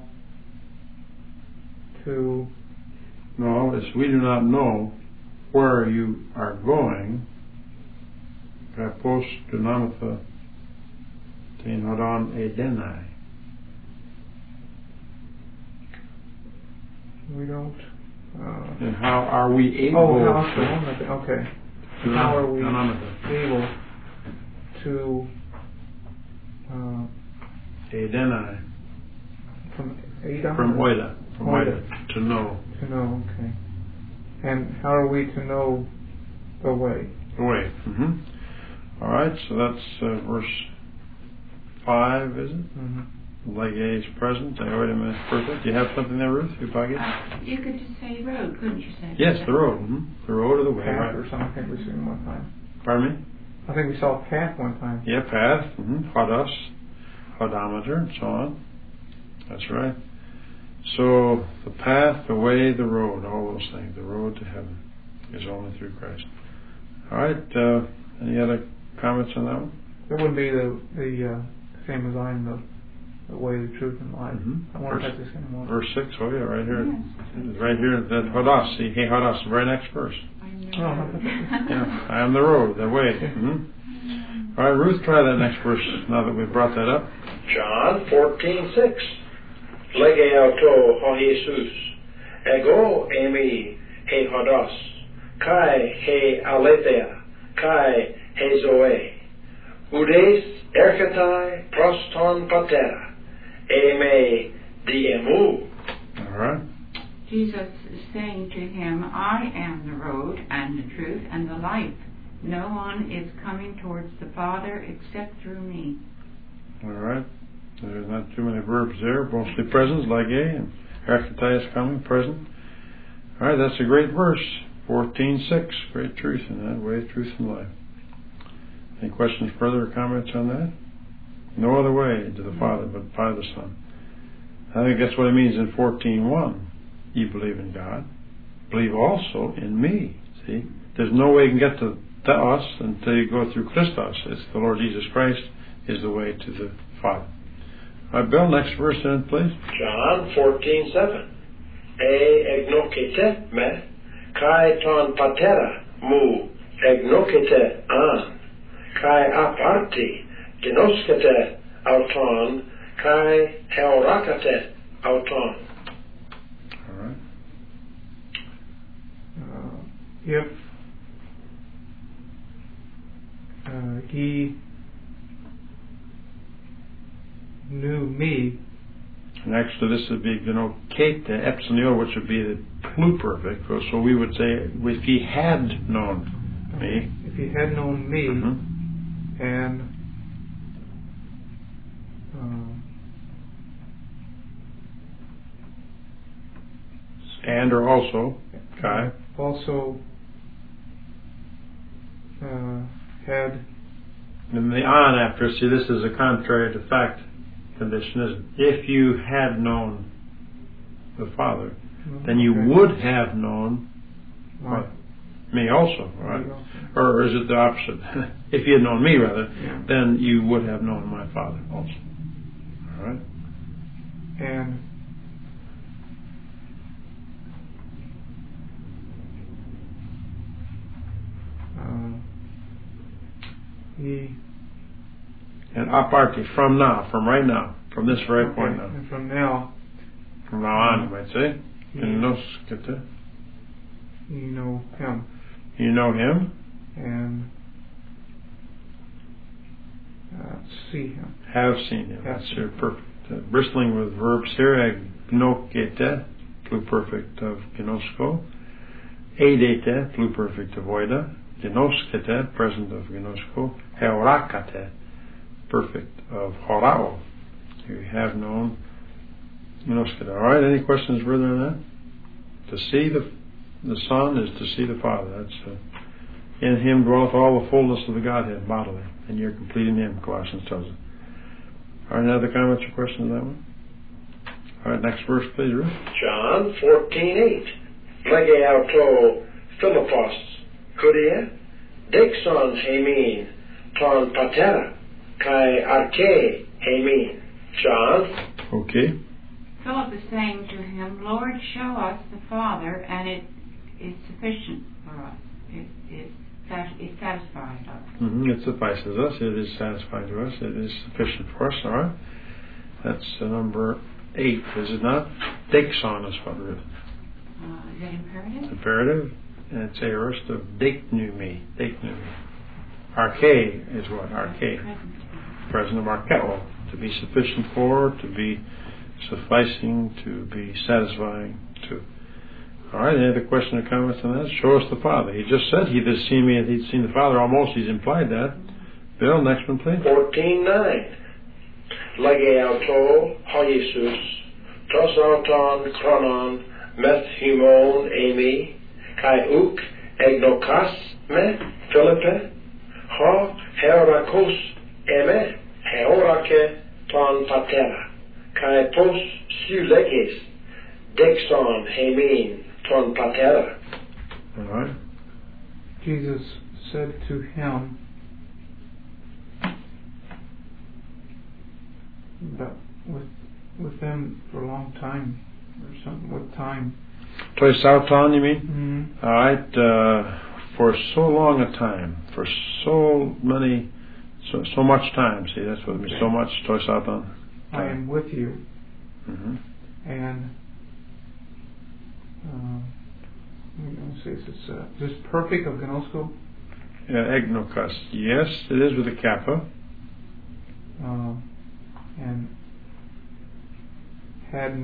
to... No, it's we do not know where you are going. Pos dunamatha tein hodon edenai. We don't... And how are we able okay. How are we able to edenai from oida to know. To know, okay. And how are we to know the way? The way. Mm-hmm. All right, so that's verse 5, is it? Mm-hmm. Lege is present. Oida is perfect. Do you have something there, Ruth? You could just say road, couldn't you say? Yes, the road. Mm-hmm. The road or the way. Path Right. or something, I think we seen one time. Pardon me? I think we saw path one time. Yeah, path. Mm-hmm. Hodos, hodometer, and so on. That's right. So the path, the way, the road, all those things. The road to heaven is only through Christ. All right. Any other comments on that one? It wouldn't be the same as I am, the way, the truth, and life. Mm-hmm. I wonder if that's the same one. Verse 6, oh yeah, right here. Yes. Right here, that hodos. See, hey, hodos, very next verse. I know. Yeah, I am the road, the way. Mm-hmm. All right, Ruth, try that next verse now that we've brought that up. John 14:6. Lege auto ho Jesus. Ego emi he hodos. Kai he aletheia. Kai he zoe. Udes erchetai proston patera. Eme diemu. All right. Jesus is saying to him, I am the road and the truth and the life. No one is coming towards the Father except through me. All right. There's not too many verbs there. Mostly present, lege, and erchetai is coming, present. All right, that's a great verse. 14:6. Great truth in that. Way, truth, and life. Any questions further or comments on that? No other way to the Father but by the Son. I think that's what it means in 14:1. You believe in God. Believe also in me. See? There's no way you can get to us until you go through Christos. It's the Lord Jesus Christ is the way to the Father. All right, Bill, next verse then, please. John 14:7. Egnokete me, kai ton patera mu, egnokete an, kai aparti, genoskete auton, kai heorakate auton. All right. If he knew me. Next to this would be genokete, epsilon, which would be the pluperfect. So we would say, if he had known me. If he had known me, Mm-hmm. and And or also. Okay. Also had. And the on after, see, this is a contrary to fact condition, isn't it? If you had known the Father, then you would have known what? Me also, right? Or is it the opposite? If you had known me, rather, then you would have known my Father also. All right? And and aparte, from now, from right now, from this very point now. And from now on, you might say. You know him. You know him. And see him. Have seen him. That's your perfect. Bristling with verbs here. Agnokete, pluperfect of gnosko. Eidete, pluperfect of oida. Gnoskete, present of gnosko. Heorakate, perfect of horao. You have known gnoskete. All right, any questions further on that? To see the Son is to see the Father. That's in Him dwelleth all the fullness of the Godhead bodily, and you're complete in Him, Colossians tells us. All right, any other comments or questions on that one? All right, next verse, please, Ruth. John 14:8. Lege auto Philippos Kuria Dixon Hemin Ton Patera Kai Arche Hemin. John. Okay. Philip is saying to him, Lord, show us the Father, and it is sufficient for us. It satisfies us. It suffices us. It is satisfying to us. It is sufficient for us. All right. That's number 8, is it not? Dixon is what it is. Is that imperative? Imperative. And it's aorist of diknumi. Arche is what? Arche. Present of archeo. To be sufficient for, to be sufficing, to be satisfying to. All right, any other question or comments on that? Show us the Father. He just said he that seen me and he'd seen the Father. Almost he's implied that. Bill, next one, please. 14:9. Lege auto ha Jesus tos auton chronon meth humon emi kai uk egnokas me Philippe ha herakos eme heorake ton patera kai pos suleges dexon hemin ton patera. All right. Jesus said to him, but with them for a long time, or something, what time? Toisauton, you mean? Mm-hmm. All right, for so long a time, for so much time. See, that's what it means. So much toisauton. I am with you, and I'm going to say is this perfect of gnosko? Egnokas. Yes, it is with a kappa. And had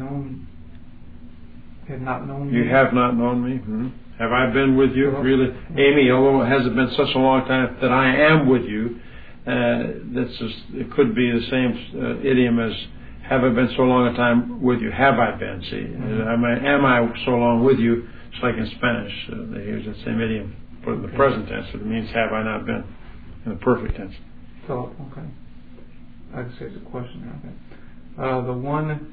not known me. You have not known me. Have I been with you? Really? Amy, although it hasn't been such a long time that I am with you, it could be the same idiom as have I been so long a time with you? Have I been? See, am I so long with you? It's like in Spanish. They use that same idiom, but in the present tense, it means have I not been in the perfect tense. So, okay. I'd say it's a question. Okay. The one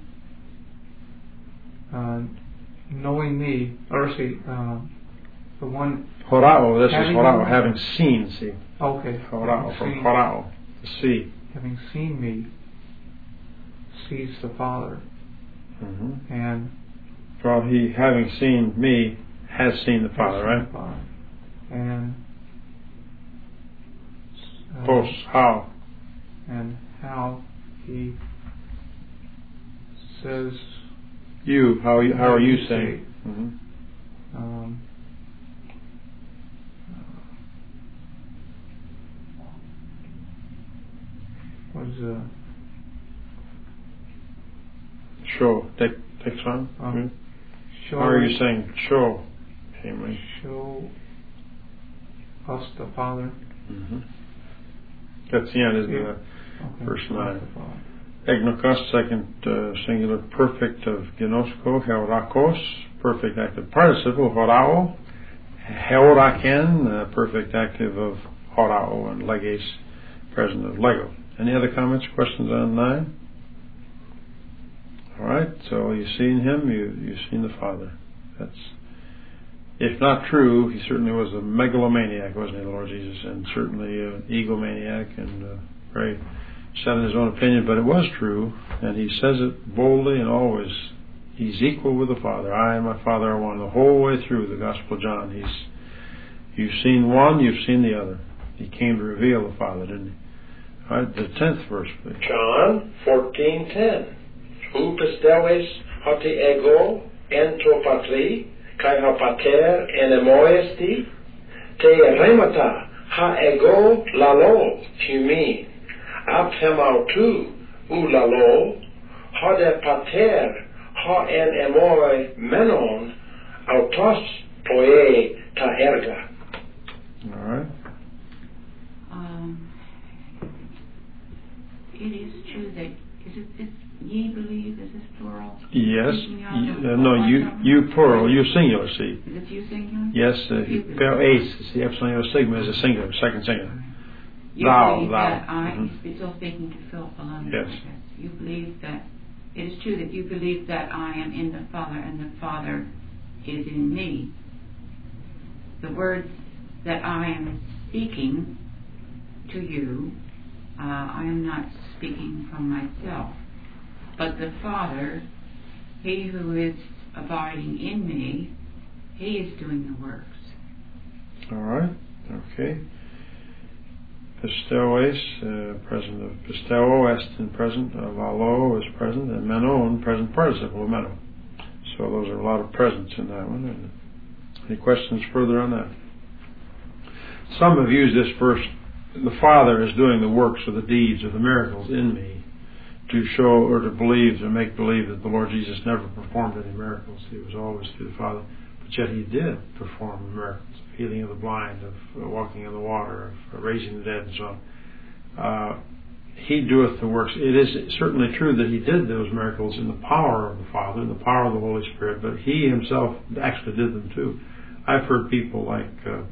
knowing me, or see, the one. Horao. This is horao, having seen. See. Okay. Horao from horao, to see. Having seen me, sees the Father, and. Well, he, having seen me, has seen the Father, right? The Father. And. Post, how? And how he says. You, how are you saying? Was show. Take some. Show. How are you saying show? Henry? Show us the Father. That's the end, isn't it? Okay. Verse 9. Egnosos, second singular perfect of genosko, heorakos, perfect active participle, horao, heoraken, perfect active of horao, and leges, present of lego. Any other comments, questions on 9? All right, so you've seen him, you've seen the Father. That's, if not true, he certainly was a megalomaniac, wasn't he, the Lord Jesus, and certainly an egomaniac and very set in his own opinion, but it was true, and he says it boldly and always. He's equal with the Father. I and my Father are one. The whole way through the Gospel of John, you've seen one, you've seen the other. He came to reveal the Father, didn't he? All right, the 10th verse, please. John 14:10. Ou pisteues hoti ego en to patri, kai ha pater en emoesti, te remata ha ego lalo tumi, ap hemautu u lalo, hode pater ha en emoi menon, autos toe ta erga. All right. It is true that ye believe, is this plural? Yes. No, you plural, you singular, see. Is it you singular? Yes, ace, the epsilon sigma is a singular, second singular. You thou. That I, he's still speaking to Philip alone. Yes. You believe that, it is true that you believe that I am in the Father and the Father is in me. The words that I am speaking to you, I am not speaking from myself, but the Father, he who is abiding in me, he is doing the works. All right, okay. Pisteues, present of pisteuo, estin, present of allo is present, and menon, present participle of meno. So those are a lot of presents in that one. Any questions further on that? Some have used this verse, the Father is doing the works or the deeds or the miracles in me, to show or to believe, to make believe that the Lord Jesus never performed any miracles. He was always through the Father. But yet he did perform miracles, of healing of the blind, of walking in the water, of raising the dead, and so on. He doeth the works. It is certainly true that he did those miracles in the power of the Father, in the power of the Holy Spirit, but he himself actually did them too. I've heard people like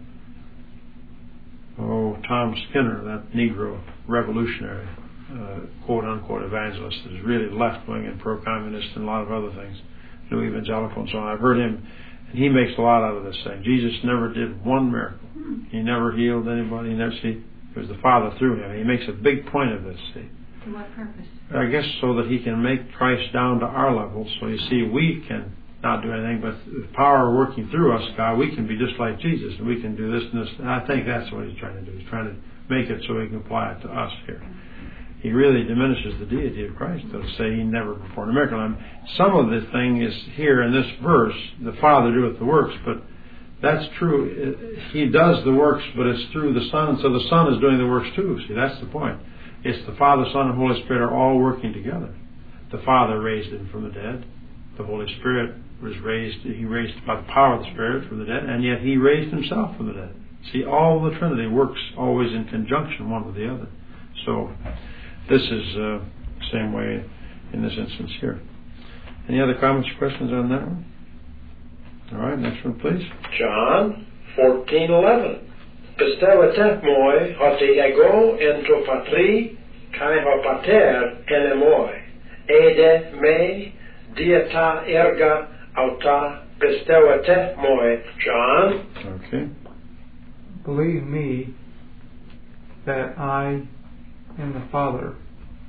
Tom Skinner, that Negro revolutionary, quote-unquote evangelist that is really left-wing and pro-communist and a lot of other things, new evangelical and so on. I've heard him, and he makes a lot out of this thing. Jesus never did one miracle. He never healed anybody. It was the Father through him. He makes a big point of this, see. To what purpose? I guess so that he can make Christ down to our level. So you see, we can not do anything, but the power working through us, God, we can be just like Jesus, and we can do this and this. And I think that's what he's trying to do. He's trying to make it so he can apply it to us here. He really diminishes the deity of Christ, though, to say he never performed a miracle. And some of the thing is here in this verse, the Father doeth the works, but that's true. He does the works, but it's through the Son, so the Son is doing the works too. See, that's the point. It's the Father, Son, and Holy Spirit are all working together. The Father raised him from the dead. The Holy Spirit was raised, he raised by the power of the Spirit from the dead, and yet he raised himself from the dead. See, all the Trinity works always in conjunction, one with the other. So this is the same way in this instance here. Any other comments or questions on that one? All right, next one, please. John 14:11. Pisteuete moi hoti ego en to patri, kai ho pater en emoi. Ede me dieta erga auta pisteuete moi. John. Okay. Believe me that I am the Father.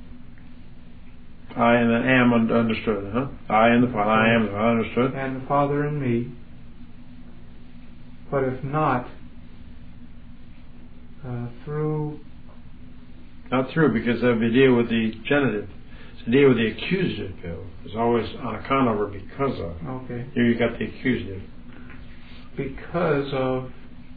I and the am understood, huh? I and the Father. I am the Father, understood. And the Father in me. But if not, through... Not through, because that would be deal with the genitive. To deal with the accusative, Bill. It's always on account of or because of. Okay. Here you got the accusative. Because of...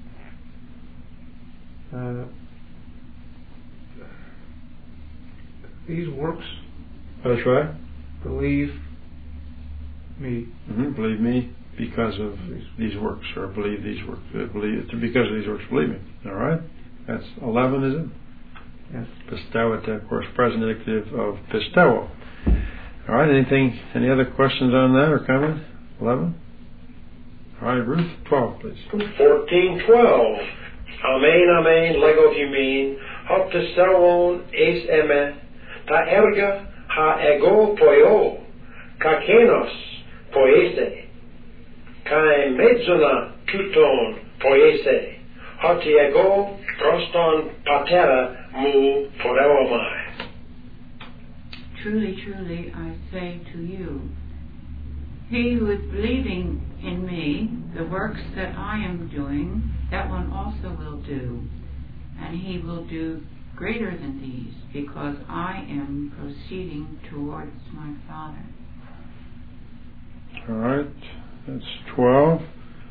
these works. That's right. Believe me. Believe me because of these works, or believe these works. Believe because of these works. Believe me. All right. That's 11, is it? Yes. Pisteuete, of course, present indicative of pisteuo. All right, any other questions on that or comment? 11? All right, Ruth, 12, please. 14:12. Amen, amen, lego humin, hot pisteuon eis eme, ta erga ha ego poio, kakenos poiese, kai mezuna tuton poiese, hot ego proston patera mu poreuomai. Truly, truly, I say to you, he who is believing in me, the works that I am doing, that one also will do. And he will do greater than these, because I am proceeding towards my Father. All right, that's 12.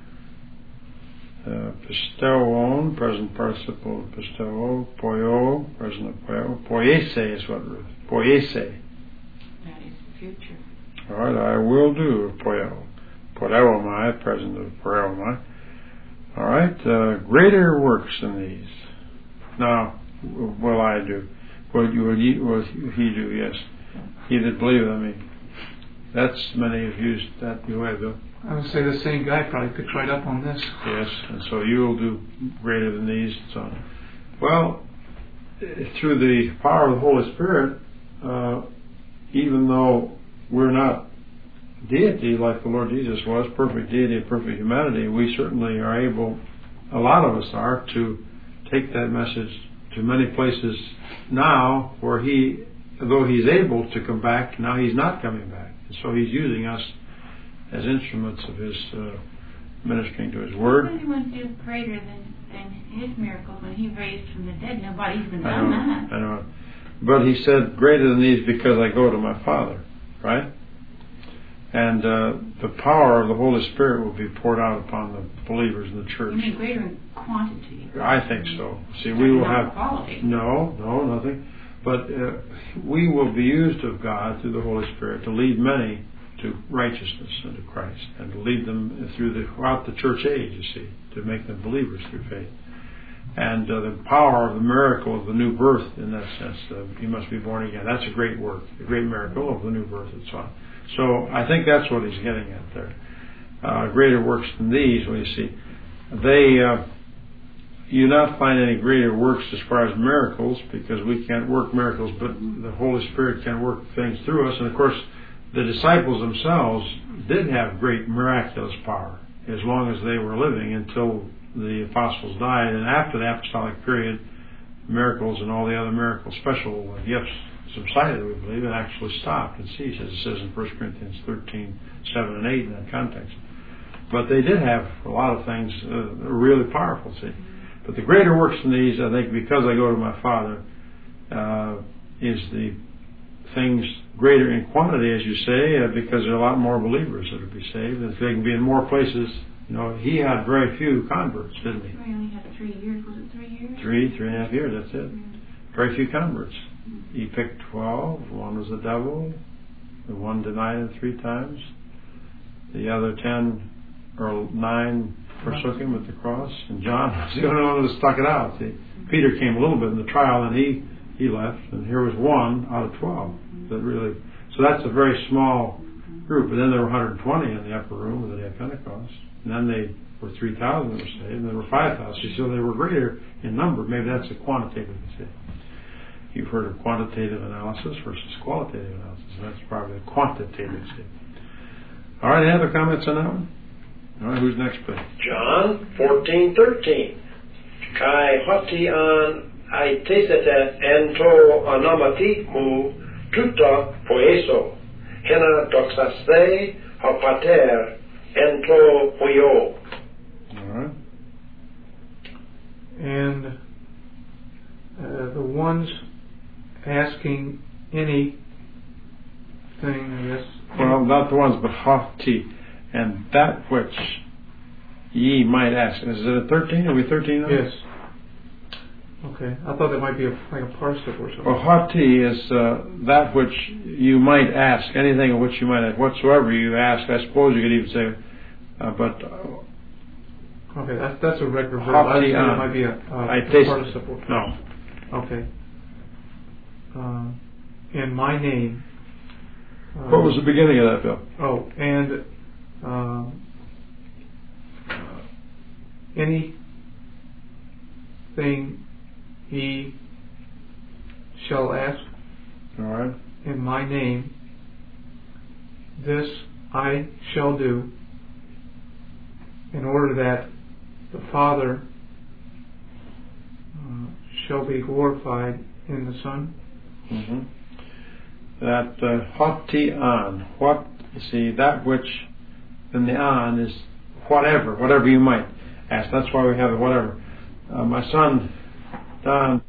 Pisteuon, present participle of pisteuo, poio, present of poio. Poiese is what, Ruth? Poiese. That is the future. All right, I will do poio. Poreuomai, present of poreuomai. All right, greater works than these. Now, will I do? Will he do? Yes. He that believeth on me. That's many have used that way, Bill. I would say the same guy probably picked right up on this. Yes, and so you will do greater than these. So, well, through the power of the Holy Spirit, even though we're not deity like the Lord Jesus was, perfect deity and perfect humanity, we certainly are able, a lot of us are, to take that message to many places now where though he's able to come back, now he's not coming back. And so he's using us as instruments of his ministering to his word. How does anyone do greater than his miracles when he raised from the dead? Nobody's even done that. I know. But he said, greater than these because I go to my Father, right? And the power of the Holy Spirit will be poured out upon the believers in the church. You mean greater in quantity? I think so. See, we will have quality. No, nothing. But we will be used of God through the Holy Spirit to lead many to righteousness and to Christ, and to lead them throughout the church age, you see, to make them believers through faith. And the power of the miracle of the new birth, in that sense, you must be born again. That's a great work, a great miracle of the new birth and so on. So I think that's what he's getting at there. Greater works than these, well, you see. You not find any greater works as far as miracles, because we can't work miracles, but the Holy Spirit can work things through us. And of course, the disciples themselves did have great miraculous power as long as they were living until the apostles died. And after the apostolic period, miracles and all the other miracle special gifts subsided, we believe, and actually stopped and ceased, as it says in 1 Corinthians 13, 7 and 8 in that context. But they did have a lot of things really powerful, see. But the greater works than these, I think, because I go to my Father, is the things greater in quantity, as you say, because there are a lot more believers that will be saved. And if they can be in more places, he had very few converts, didn't he? He only had 3 years. Was it 3 years? 3.5 years, that's it. Very few converts. He picked 12. One was the devil. The one denied him 3 times. The other 10 or 9 forsook him at the cross. And John was the only one that stuck it out. See, Peter came a little bit in the trial, and he left. And here was 1 out of 12 that really. So that's a very small group. And then there were 120 in the upper room of the day of Pentecost. And then they were 3,000 that were saved. And there were 5,000. So they were greater in number. Maybe that's a quantitative. See. You've heard of quantitative analysis versus qualitative analysis. That's probably a quantitative statement. All right, any other comments on that one? All right, who's next, please? John 14:13. Kai hoti an aitesete ento anamati mu tuta poeso. Hena doxaste ha pater ento poio. All right. And the ones asking anything, I guess. Well, not the ones, but hoti, and that which ye might ask. Is it a 13? Are we 13 now? Yes. Okay. I thought that might be like a participle or something. Well, hoti is that which you might ask, anything of which you might ask, whatsoever you ask. I suppose you could even say, okay, that's a regular verb. hoti It an. might be a I taste participle. No. Okay. in my name. What was the beginning of that, Bill? Oh, and anything he shall ask All right. in my name, this I shall do, in order that the Father shall be glorified in the Son. Mm-hmm. That hotion, what, you see, that which in the on is whatever you might ask. That's why we have the whatever. My son, Don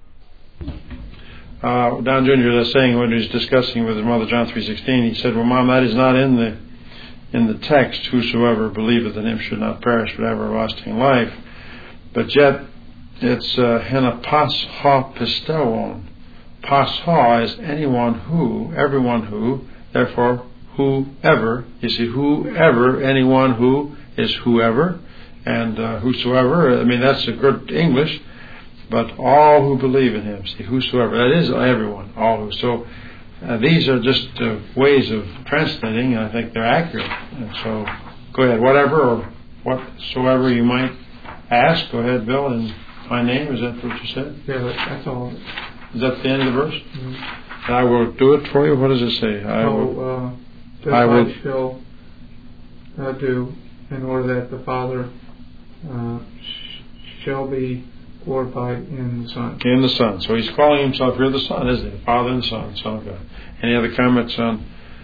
Jr., was saying when he was discussing with his mother John 3:16, he said, well, Mom, that is not in the text, whosoever believeth in him should not perish but have everlasting life. But yet, it's hena pas ha pisteon. Pas ha is anyone who, everyone who, therefore whoever. You see, whoever, anyone who is whoever, and whosoever. I mean, that's a good English, but all who believe in him. See, whosoever. That is everyone, all who. So these are just ways of translating, and I think they're accurate. And so, go ahead, whatever or whatsoever you might ask. Go ahead, Bill, in my name. Is that what you said? Yeah, that's all. Is that the end of the verse? Mm-hmm. I will do it for you. What does it say? I shall do, in order that the Father shall be glorified in the Son. In the Son. So he's calling himself here the Son, isn't he? The Father and the Son, Son of God. Any other comments on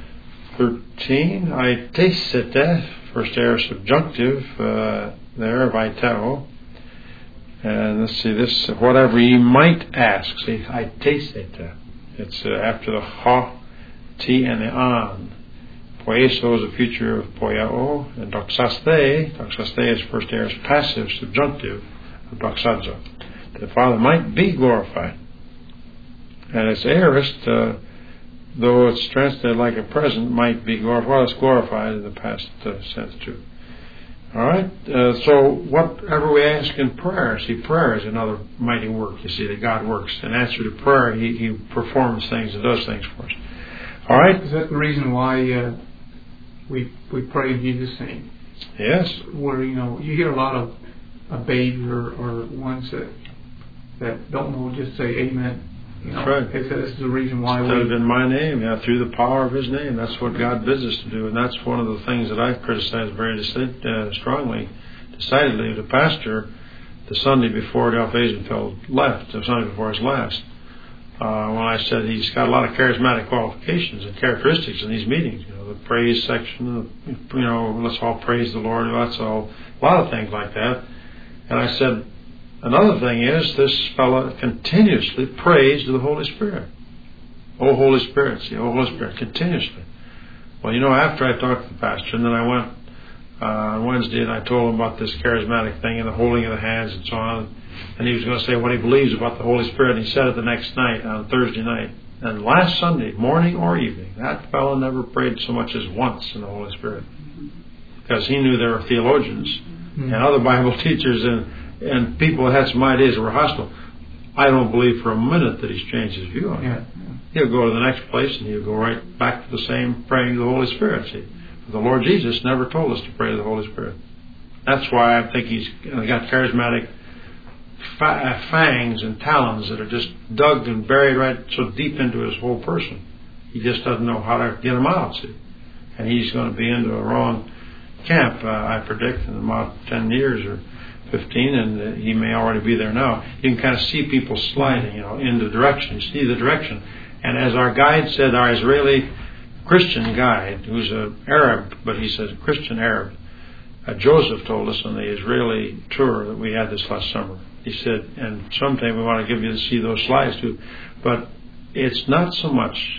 13? Aitesete, first air subjunctive there, vitao. And let's see this, whatever ye might ask. See, aitesete. It's after the ha, t, and the an. Poieso is a future of poiao, and doxaste is first air passive subjunctive of doxazo. The Father might be glorified. And it's aorist, though it's translated like a present, might be glorified. Well, it's glorified in the past sense too. All right. So whatever we ask in prayer, see, prayer is another mighty work. You see that God works. In answer to prayer, He performs things and does things for us. All right. Is that the reason why we pray in Jesus' name? Yes. Where you hear a lot of babes or ones that don't know, just say Amen. That's right. This is the reason why Instead of in my name, through the power of His name. That's what God bids us to do, and that's one of the things that I criticize very strongly, decidedly, the pastor the Sunday before Ralph Eisenfeld left, the Sunday before his last. When I said he's got a lot of charismatic qualifications and characteristics in these meetings, the praise section, let's all praise the Lord. That's all, a lot of things like that. And I said, another thing is, this fellow continuously prays to the Holy Spirit. Oh, Holy Spirit, Holy Spirit, continuously. Well, after I talked to the pastor, and then I went on Wednesday and I told him about this charismatic thing and the holding of the hands and so on, and he was going to say what he believes about the Holy Spirit, and he said it the next night, on Thursday night. And last Sunday, morning or evening, that fellow never prayed so much as once in the Holy Spirit. Because he knew there were theologians and other Bible teachers and people that had some ideas that were hostile. I don't believe for a minute that he's changed his view on it. He'll go to the next place and he'll go right back to the same praying to the Holy Spirit. See, the Lord Jesus never told us to pray to the Holy Spirit. That's why I think he's got charismatic fangs and talons that are just dug and buried right so deep into his whole person. He just doesn't know how to get them out. See, and he's going to be into a wrong camp, I predict, in about 10 years or 15, and he may already be there now. You can kind of see people sliding, in the direction. You see the direction. And as our guide said, our Israeli Christian guide, who's an Arab, but he says Christian Arab, Joseph told us on the Israeli tour that we had this last summer. He said, and sometime we want to give you to see those slides too, but it's not so much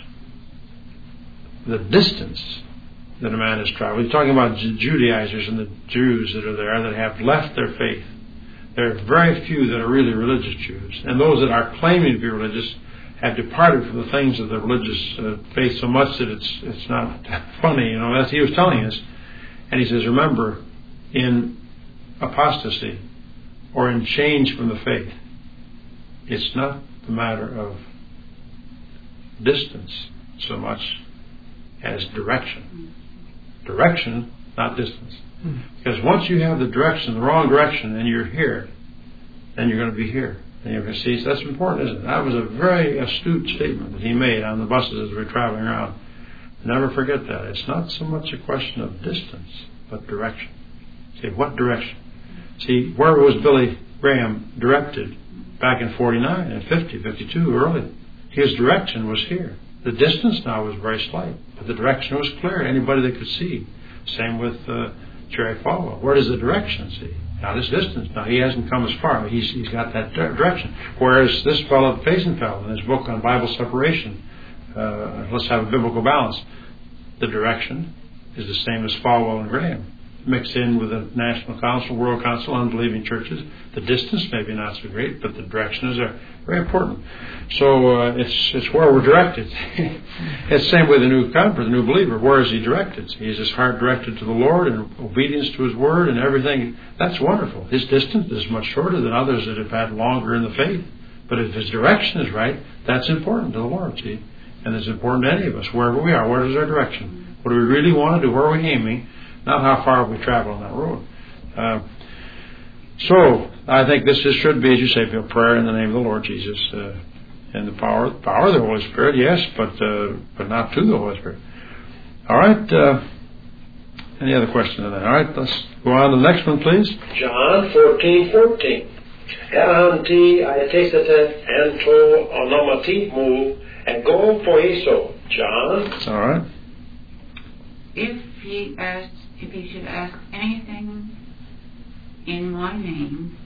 the distance that a man has traveled. He's talking about the Judaizers and the Jews that are there that have left their faith. There are very few that are really religious Jews. And those that are claiming to be religious have departed from the things of the religious faith so much that it's not funny. As he was telling us. And he says, remember, in apostasy or in change from the faith, it's not the matter of distance so much as direction. Direction, not distance. Because once you have the direction, the wrong direction, and you're here, then you're going to be here. And you're going to see. So that's important, isn't it? That was a very astute statement that he made on the buses as we were traveling around. Never forget that. It's not so much a question of distance, but direction. See, what direction? See, where was Billy Graham directed back in 49 and 50, 52, early? His direction was here. The distance now was very slight, but the direction was clear. Anybody that could see. Same with Jerry Falwell. Where does the direction see? Now this distance. Now he hasn't come as far. He's got that direction. Whereas this fellow Faisenfeld in his book on Bible separation, let's have a biblical balance. The direction is the same as Falwell and Graham. Mixed in with the National Council, World Council, unbelieving churches. The distance maybe not so great, but the direction is very important. So it's where we're directed. It's the same with the new convert, the new believer. Where is he directed? Is his heart directed to the Lord and obedience to His Word and everything? That's wonderful. His distance is much shorter than others that have had longer in the faith. But if his direction is right, that's important to the Lord, see? And it's important to any of us, wherever we are. What is our direction? What do we really want to do? Where are we aiming? Not how far we travel on that road. So I think this should be, as you say, a prayer in the name of the Lord Jesus, and the power of the Holy Spirit, yes, but not to the Holy Spirit. All right. Any other questions on that? All right. Let's go on to the next one, please. John 14:14. Eran ti aetesete ento onomati mu ego poiso. John. All right. If he should ask anything in my name,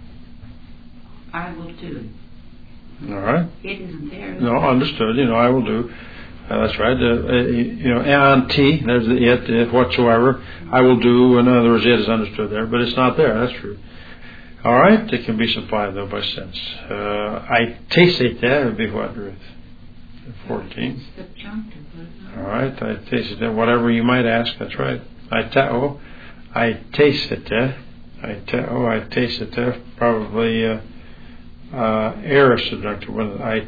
I will do it. All right. It isn't there. No, understood. I will do. That's right. Anti, there's the it, whatsoever, I will do. In other words, it is understood there, but it's not there. That's true. All right. It can be supplied, though, by sense. I taste it there would be what, Ruth? 14. Subjunctive. All right. I taste it there. Whatever you might ask, that's right. I taste it there. I taste it there. Probably aorist subjunctive. I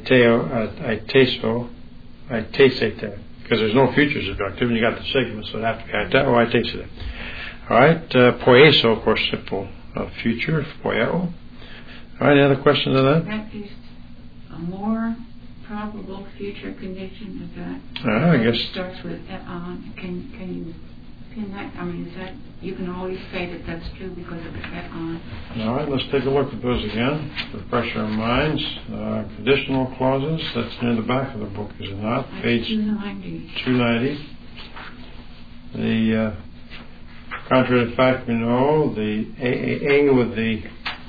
taste it there. Because there's no future subjunctive, and you got the sigma, so it has to be I taste it. All right. Poieso, of course, simple future. Poieo. All right. Any other questions on that? That is a more probable future condition. Is that? I guess. Starts with can you pin that? I mean, is that you can always say that that's true because of that on. All right, let's take a look at those again. Refresh our minds. Conditional clauses. That's near the back of the book, is it not? That's Page 290. The contrary to fact, we know the A with the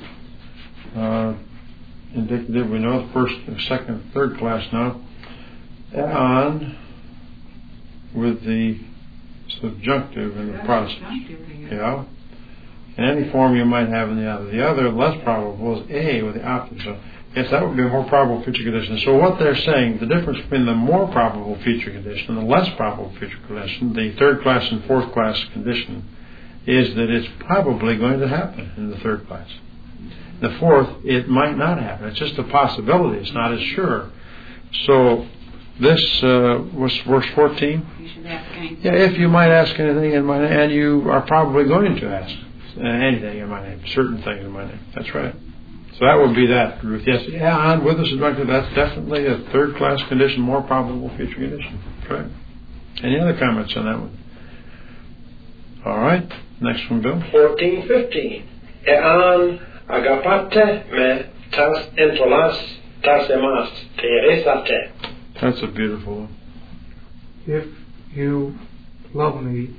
indicative. We know the first, second, third class now. On with the subjunctive in the process. Yeah. In any form you might have in the other. The other, less probable, is A with the opposite. So, yes, that would be a more probable future condition. So what they're saying, the difference between the more probable future condition and the less probable future condition, the third class and fourth class condition, is that it's probably going to happen in the third class. The fourth, it might not happen. It's just a possibility. It's not as sure. So this was verse 14. Yeah, if you might ask anything in my name, and you are probably going to ask anything in my name, certain things in my name. That's right. So that would be that, Ruth. Yes, on with us subjunctive. That's definitely a third class condition, more probable future condition. That's right. Any other comments on that one? All right. Next one, Bill. 14:15. Ean agapate me tas entolas tas emas teresate. That's a beautiful one. If you love me,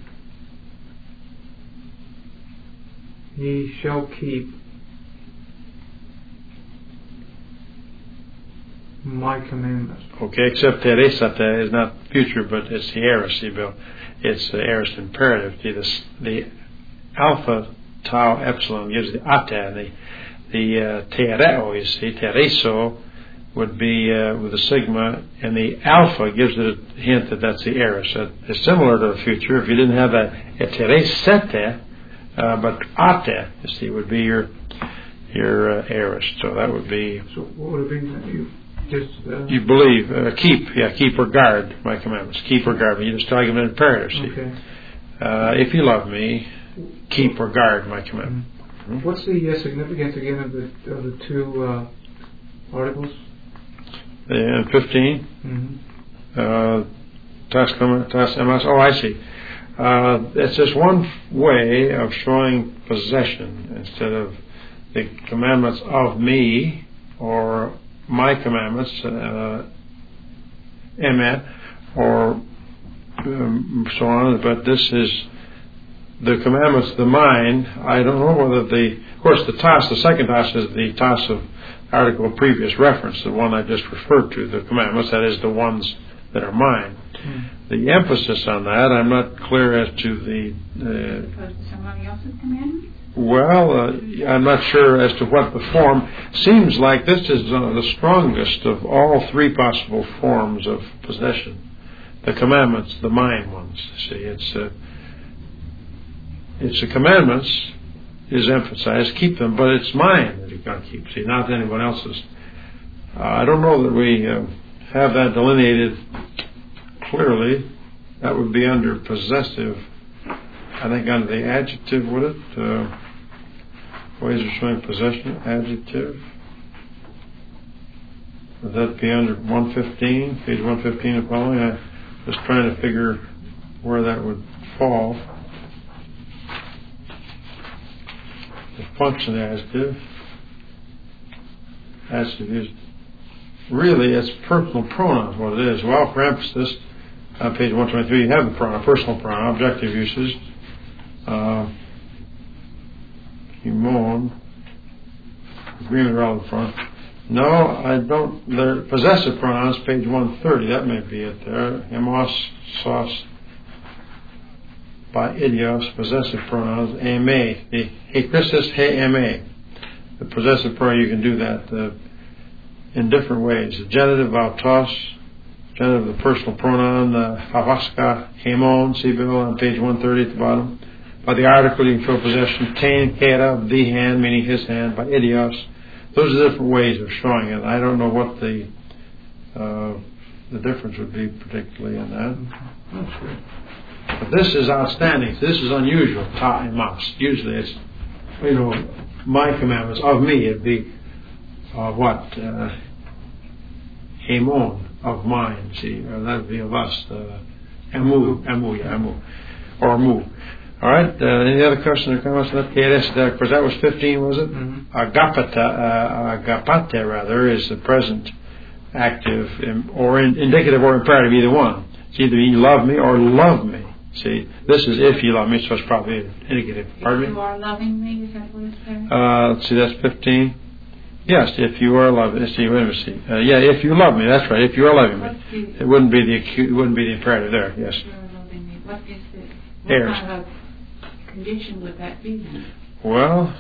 ye shall keep my commandments. Okay, except teresate is not future, but it's the aorist, see, Bill. It's the aorist imperative. The alpha, tau, epsilon gives the ate, the tereo, you see, tereso would be with the sigma, and the alpha gives it a hint that that's the aorist. So it's similar to the future. If you didn't have that teresete, but ate, you see, would be your aorist. So that would be. So what would it be that you? You believe, keep or guard my commandments. Keep or guard me. You just tell them in imperative. See? Okay. If you love me, keep or guard my commandments. Mm-hmm. What's the significance again of the two articles? And 15. Tas emas. Oh, I see. It's just one way of showing possession instead of the commandments of me or my commandments, emet, or so on. But this is the commandments of the mind. I don't know whether of course, the second tas is the tas of article of previous reference, the one I just referred to, the commandments, that is the ones that are mine. The emphasis on that, I'm not clear as to the somebody else's commandments? Well, I'm not sure as to what the form. Seems like this is the strongest of all three possible forms of possession. The commandments, the mine ones. See, it's the commandments is emphasized. Keep them, but it's mine that you've got to keep. See, not anyone else's. I don't know that we have that delineated clearly. That would be under possessive. I think under the adjective, would it? Ways of showing possession, adjective. Would that be under 115, page 115 and following? I was trying to figure where that would fall. The function adjective. Adjective is really it's personal pronouns, what it is. Well, for emphasis, on page 123, you have the pronoun, personal pronoun, objective uses. Himon, agreement relevant pronoun. No, I don't. The possessive pronouns, page 130, that may be it there. Hemos, sos, by idios, possessive pronouns, eme. The he Christus, he eme. The possessive pronoun, you can do that in different ways. The genitive, autos, genitive, the personal pronoun, havaska, hemon, see Bill on page 130 at the bottom. By the article, you can show possession. Tain, kera, the hand, meaning his hand. By idios. Those are different ways of showing it. I don't know what the difference would be particularly in that. But this is outstanding. This is unusual. Ta and mas. Usually it's, my commandments of me. It'd be what? Hemon, of mine. See, that would be of us. Emu, or mu. All right. Any other questions or comments? Of course, that was 15, was it? Agapate, rather, is the present active or indicative or imperative, either one. It's either you love me or love me. See, this is if you love me, so it's probably indicative. Pardon me? If you are loving me, is that what it says? Let's see, that's 15. Yes, if you are loving me. See, wait a minute. If you love me, that's right. If you are loving me, it wouldn't be the imperative there. Yes. If you are loving me, what is it? Heirs. What kind of condition would that be? Well,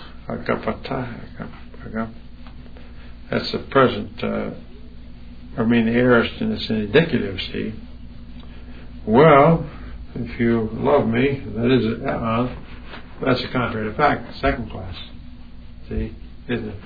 that's the present. The aorist, and it's an indicative. See. Well, if you love me, that is that's a contrary to fact. Second class. See, isn't it?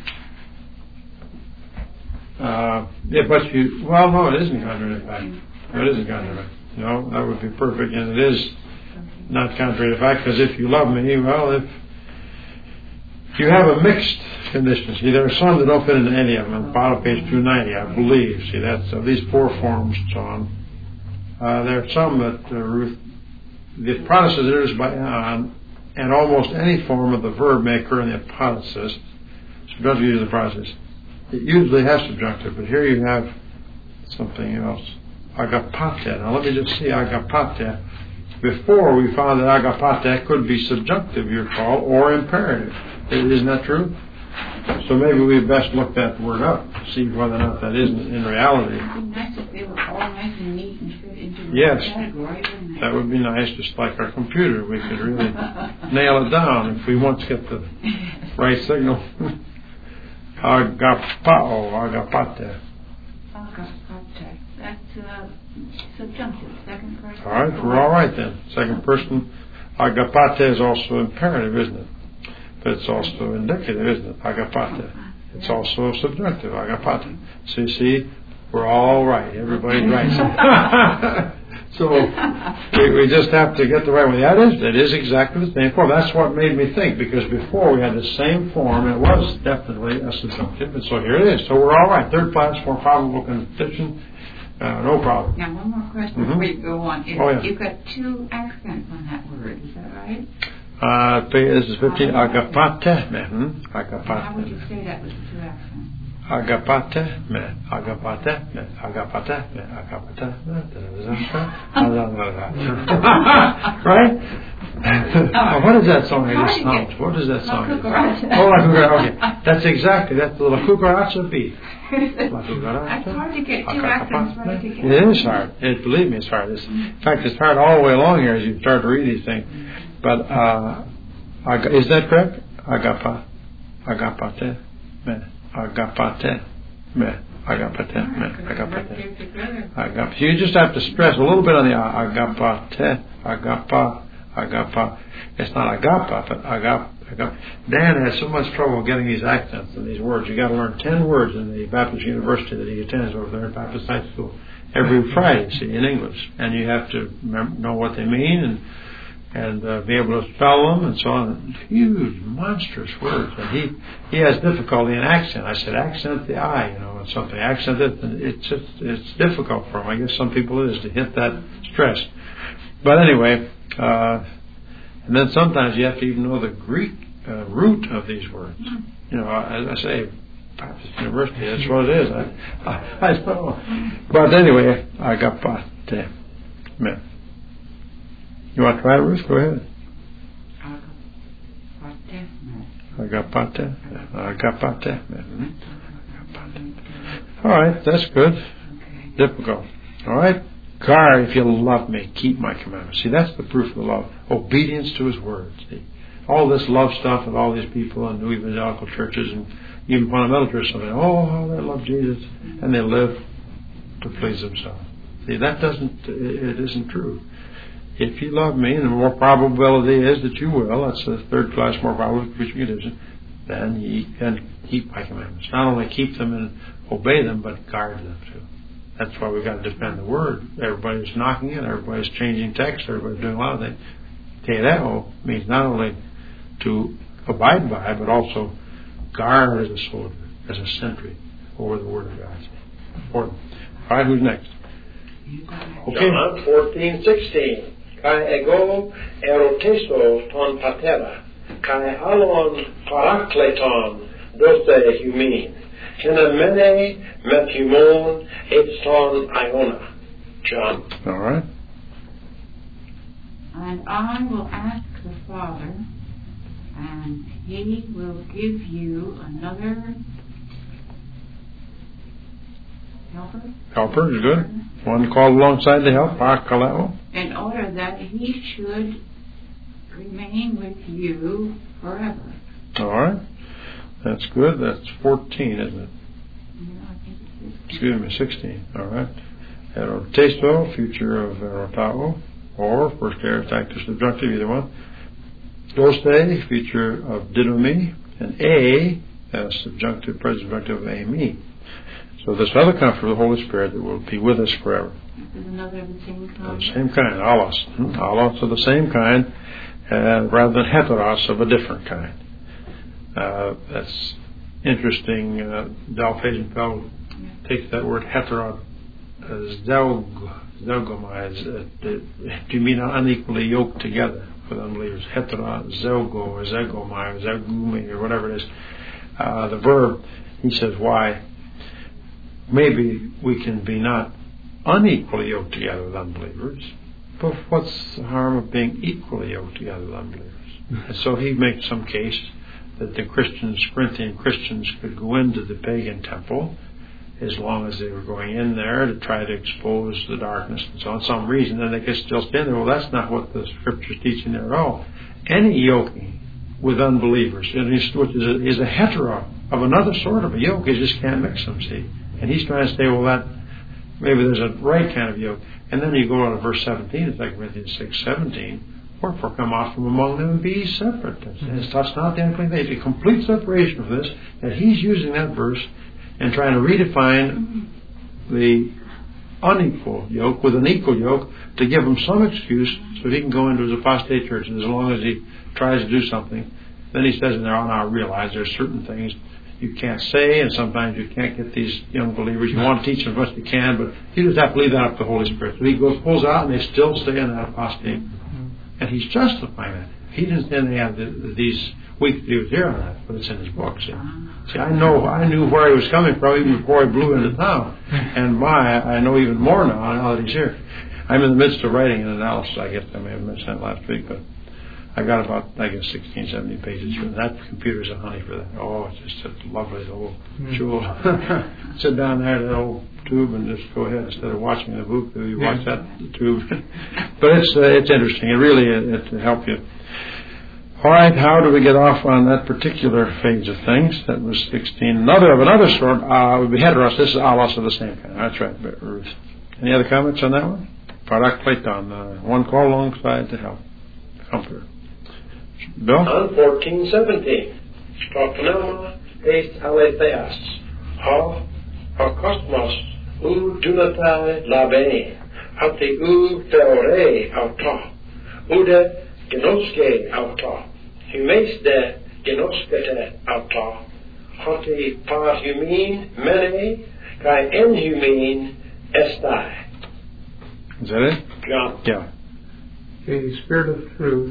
No, it isn't contrary to fact. No, it isn't contrary to fact. No, that would be perfect, and it is not contrary to fact, because if you love me, well, if you have a mixed condition, see, there are some that don't fit into any of them. On the bottom of page 290, I believe. See, that's of these four forms, so on. There are some that the apodosis is by on, and almost any form of the verb may occur in the apodosis. Subjunctive use of the process. It usually has subjunctive, but here you have something else. Agapate. Now let me just see agapate. Before we found that agapate could be subjunctive, you recall, or imperative. Isn't that true? So maybe we best look that word up, see whether or not that is in reality. It would be nice if they were all nice and neat and fit into the category, wouldn't it? That would be nice, just like our computer. We could really nail it down if we once get the right signal. Agapao, agapate. Agapate. That's subjunctive, second person. All right, we're all right then. Second person, agapate is also imperative, isn't it? But it's also indicative, isn't it? Agapate. It's also subjunctive, agapate. So you see, We're all right. Everybody's right. So we just have to get the right one. It is exactly the same form. That's what made me think, because before we had the same form, and it was definitely a subjunctive, and so here it is. So we're all right. Third class, more probable condition, no problem. Now, one more question before you go on. Yeah. You've got 2 accents on that word, is that right? This is 15. Agapate. Agapate. How would you say that with the 2 accents? Agapate me, agapate me, agapate me, agapate me. Right? What is that song I just sound? What is that song? Oh, La Cucaracha. Okay. That's the La Cucaracha beat. La Cucaracha. It's hard to get 2 accents right together. It is hard. Believe me, it's hard. In fact, it's hard all the way along here as you start to read these things. But is that correct? Agapate me. Agapate me, agapate me, agapate. Agapate. You just have to stress a little bit on the agapate, agapa. It's not agapa, but agap. Dan has so much trouble getting these accents and these words. You got to learn 10 words in the Baptist University that he attends over there at Baptist High School every Friday, see, in English, and you have to know what they mean and be able to spell them and so on. Huge, monstrous words. And he has difficulty in accent. I said, accent the I, and something. Accent it. And it's difficult for him. I guess some people it is to hit that stress. But anyway, and then sometimes you have to even know the Greek root of these words. As I say, Baptist University, that's what it is. I don't know. But anyway, agapate me. You want to try it, Ruth? Go ahead. Agapate. All right, that's good. Difficult. All right. God, if you love me, keep my commandments. See, that's the proof of the love. Obedience to His word. See, all this love stuff with all these people in new evangelical churches and even fundamental churches, they they love Jesus and they live to please themselves. See, it isn't true. If you love me, and the more probability is that you will, that's the third class more probable condition, then ye can keep my commandments. Not only keep them and obey them, but guard them too. That's why we've got to defend the word. Everybody's knocking it, everybody's changing text, everybody's doing a lot of things. Tereo means not only to abide by, but also guard as a soldier, as a sentry over the word of God. Important. All right, who's next? Okay. John 14:16. Kai ego eroteso ton patera, kai alon parakleton dose humin, mene methumon et ton iona. John. All right. And I will ask the Father, and He will give you another Helper is good. One called alongside the help, parakaleo. In order that He should remain with you forever. All right. That's good. That's 14, isn't it? Yeah, I think it's 16. Excuse me, 16. All right. Erotesto, future of erotao, or first aorist active subjunctive, either one. Dose, future of didomi, and a subjunctive, present subjunctive of ame. So this other comfort of the Holy Spirit that will be with us forever. This is another of the same kind. The same kind, allos. Allos of the same kind, rather than heteros of a different kind. That's interesting. Dalphasian takes that word hetero, zelgomai, to mean unequally yoked together with unbelievers. Hetero, zelgo, or zegomai, or zegumi, or whatever it is. The verb, he says, why? Maybe we can be not unequally yoked together with unbelievers, but what's the harm of being equally yoked together with unbelievers? And so he makes some case that the Corinthian Christians could go into the pagan temple as long as they were going in there to try to expose the darkness and so on, some reason, then they could still stay there. Well, that's not what the Scripture's teaching there at all. Any yoking with unbelievers, which is a hetero of another sort of a yoke, you just can't mix them, see. And he's trying to say, well, that maybe there's a right kind of yoke. And then you go on to verse 17, 2 Corinthians 6:17, wherefore come off from among them and be ye separate. That's not the unclean thing. It's a complete separation of this, that he's using that verse and trying to redefine the unequal yoke with an equal yoke to give him some excuse so he can go into his apostate church. And as long as he tries to do something, then he says in there, "I realize there's certain things you can't say, and sometimes you can't get these young believers. You want to teach them as much as you can, but you just have to leave that up to the Holy Spirit." So he pulls out, and they still stay in that apostate. And he's justifying it. He didn't say they had these weeks that he was here on that, but it's in his book. See, I knew where he was coming from even before he blew into town. And I know even more now that he's here. I'm in the midst of writing an analysis. I guess I may have mentioned that last week, but I've got about, 16, 17 pages for that. Computer's a honey for that. Oh, it's just a lovely little jewel. Sit down there at that old tube and just go ahead instead of watching the book. You watch that tube. But it's interesting. It really it'll help you. All right, how do we get off on that particular phase of things? That was 16. Another sort would be heteros. This is alos of the same kind. That's right, Ruth. Any other comments on that one? Parakleton, one call alongside to help. Comforter. Bill? On 14:17. Stropnoma eis aletheas. Ha kosmos u dunatai labein. Ati u theore auta. Ude genoske auta. Humes de genoskete auta. Hoti par humin mene kai en humin estai. Is that it? John. Yeah. The Spirit of Truth,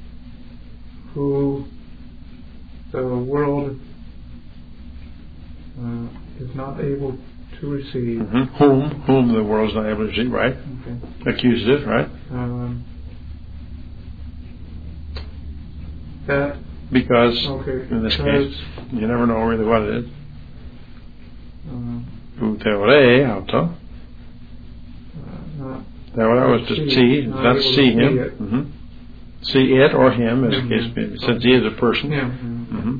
who the world is not able to receive. Mm-hmm. Whom the world is not able to receive, right? Okay. Accusative, right? That because in this case, you never know really what it is. Who theore auto. That was to see, not see him. Mm-hmm. See it or him, as the case may be, since he is a person. Yeah. Mm-hmm.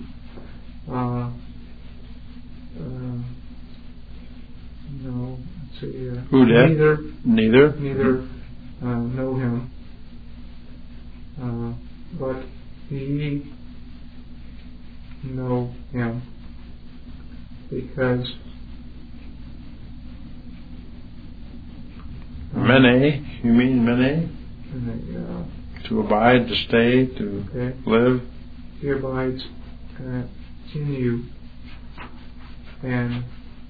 No, let's see. Who did? Neither know him. But he know him because mene, you mean mene? To abide, to stay, to live. He abides in you, and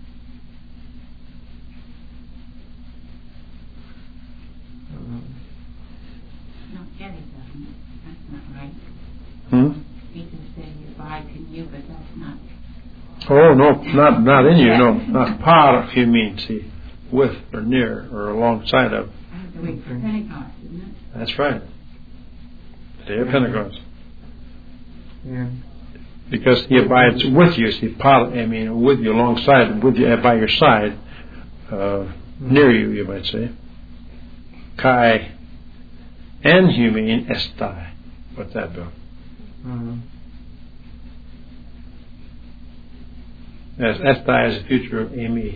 not yet, it doesn't. That's not right. He can say he abides in you, but that's not. Oh no, not in you. No, not par. You mean see, with or near or alongside of. The week for Pentecost, isn't it? That's right. The day of Pentecost. Yeah. Because he abides with you. See, with you, alongside, with you, by your side, near you might say. Kai en humin estai. What's that, Bill? Yes, estai is the future of Amy.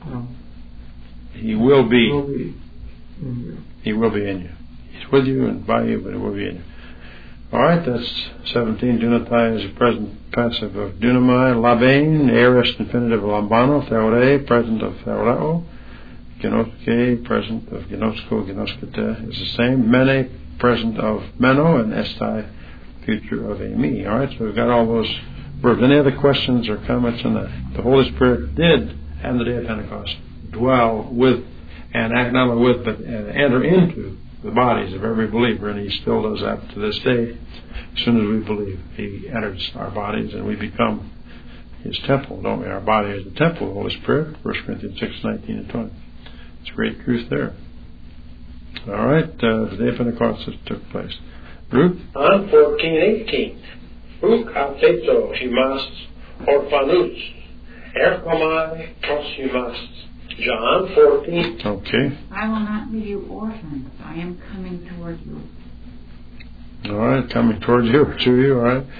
He will be. He will be in you. He's with you and by you, but he will be in you. All right, that's 17. Dunatai is the present passive of dunamai. Labain, aorist infinitive of lambano. Theore, present of theoreo. Genoske, present of genosko, genoskete is the same. Mene, present of meno, and estai, future of emi. All right, so we've got all those verbs. Any other questions or comments on that? The Holy Spirit did, on the day of Pentecost, dwell with, and act not only with, but enter into the bodies of every believer, and he still does that to this day. As soon as we believe, he enters our bodies, and we become his temple, don't we? Our body is the temple of the Holy Spirit, 1 Corinthians 6:19 and 20. It's great truth there. All right, the day of Pentecost took place. Ruth? On 14:18. Uk atheto himas orphanus, erkomai pros himas. John 14. Okay. I will not leave you orphans. I am coming toward you. All right, coming toward you, to you, all right.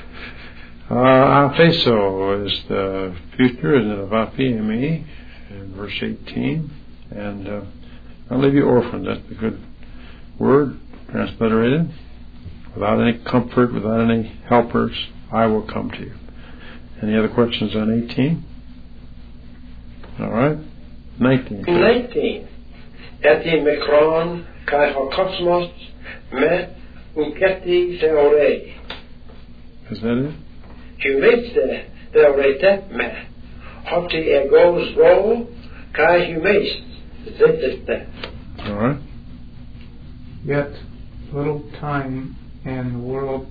Apheso is the future, isn't it, of aphiemi, in verse 18. And I'll leave you orphans. That's a good word, transliterated. Without any comfort, without any helpers, I will come to you. Any other questions on 18? All right. 19. 19. Eti mikron kai hakosmos me uketi theore. Is that it? Humeste theorete me. Hoti egos go kai humest. Zitiste. All right. Yet little time and the world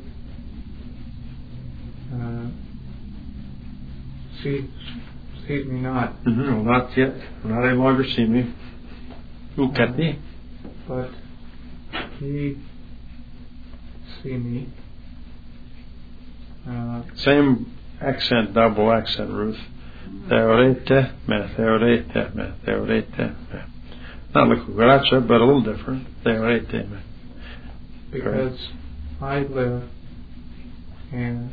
sees me not. Will not yet, will not any longer see me. Uketi. But he see me. Same accent, double accent, Ruth. Theorete me, theorete me, theorete me. Not like cucaracha, but a little different. Theorete me. Because I live and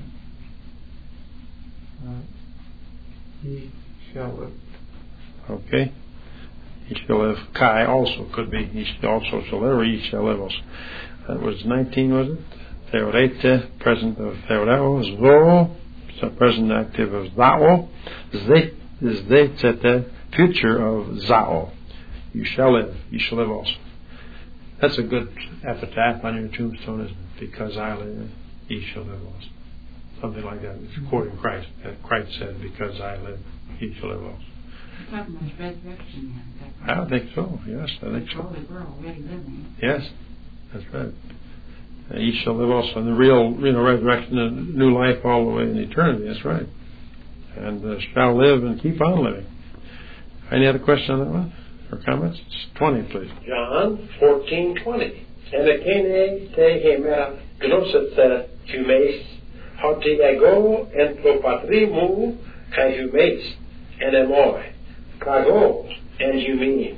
he shall live. Okay. He shall live. Kai also could be. He also shall live, or he shall live also. That was 19, was it? Theorete, present of theoreo, zo, so present active of zao. Zete, future of zao. You shall live. You shall live also. That's a good epitaph on your tombstone, isn't it? Because I live, ye shall live also. Something like that. It's quoting Christ. Christ said, because I live, ye shall live also. You're talking about resurrection now, is that I right? think so, yes, I think so. Probably we're already living. Yes, that's right. Ye shall live also. And the real, resurrection and new life all the way in eternity, that's right. And shall live and keep on living. Any other question on that one? Or comments? 20, please. John 14:20. Enekene te hemera gnoset humes hoti ego en propatrimu kai humes enemoi kago and humine.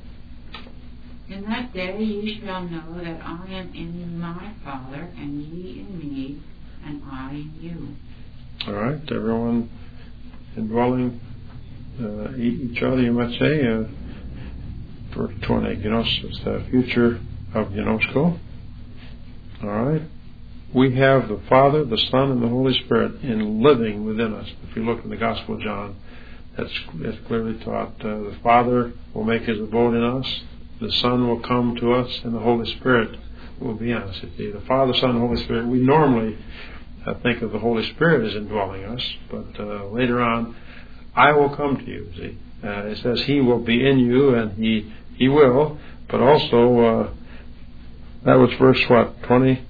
In that day ye shall know that I am in my Father, and ye in me, and I in you. All right, everyone indwelling each other, you might say. Verse 20, Gnosis, the future of Gnosko. All right. We have the Father, the Son, and the Holy Spirit in living within us. If you look in the Gospel of John, that's clearly taught. The Father will make his abode in us, the Son will come to us, and the Holy Spirit will be in us. The Father, Son, and Holy Spirit, we normally think of the Holy Spirit as indwelling us, but later on, I will come to you. See, it says He will be in you, and He will. But also, that was verse what? 20?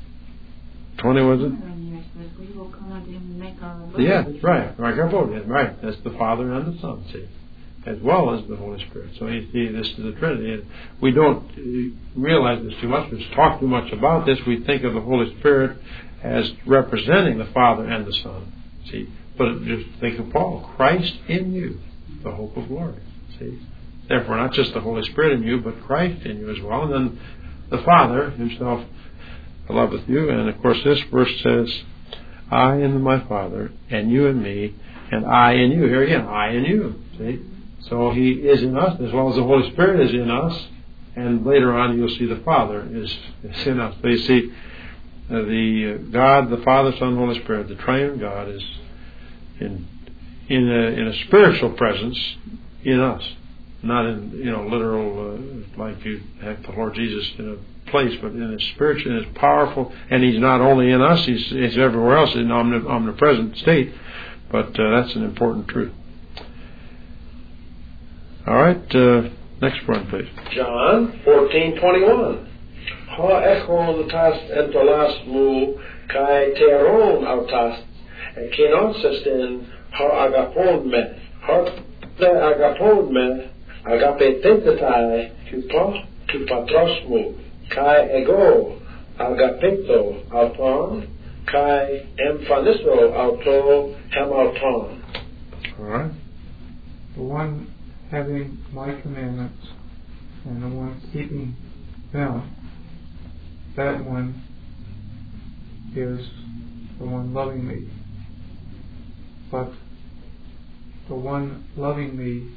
20 was it? We will come unto him and make our abode. Yeah, that's right. Right. That's the Father and the Son. See, as well as the Holy Spirit. So you see, this is the Trinity. And we don't realize this too much. We talk too much about this. We think of the Holy Spirit as representing the Father and the Son. See. But just think of Paul, Christ in you, the hope of glory. See? Therefore, not just the Holy Spirit in you, but Christ in you as well. And then the Father himself loveth you. And of course, this verse says, I and my Father, and you and me, and I in you. Here again, I in you. See? So He is in us, as well as the Holy Spirit is in us. And later on, you'll see the Father is in us. So you see, the God, the Father, Son, and Holy Spirit, the triune God is in a spiritual presence in us, not in literal like you have the Lord Jesus in a place, but in a spiritual, in His powerful, and He's not only in us; He's everywhere else in omnipresent state. But that's an important truth. All right, next one, please. John 14:21. Ha echon tas entolas mu kai teron autas. Kenosesten ha agapon me, ha te agapon me, agape tentetai tu patrosmu, kai ego agapeto auton, kai emphaniso auto hem auton. All right. The one having my commandments and the one keeping them, that one is the one loving me. But the one loving me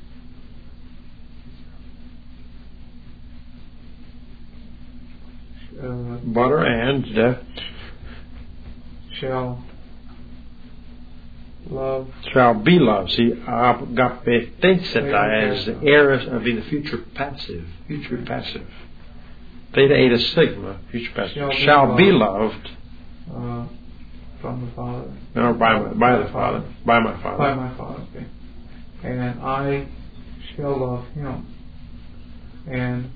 butter and death shall love. Shall be loved. See, agapethesetai is the aorist of the future passive. Future passive. Theta eta sigma, future passive. Shall be loved. From the Father. No, by the Father. By my Father. By my Father, okay. And I shall love him. And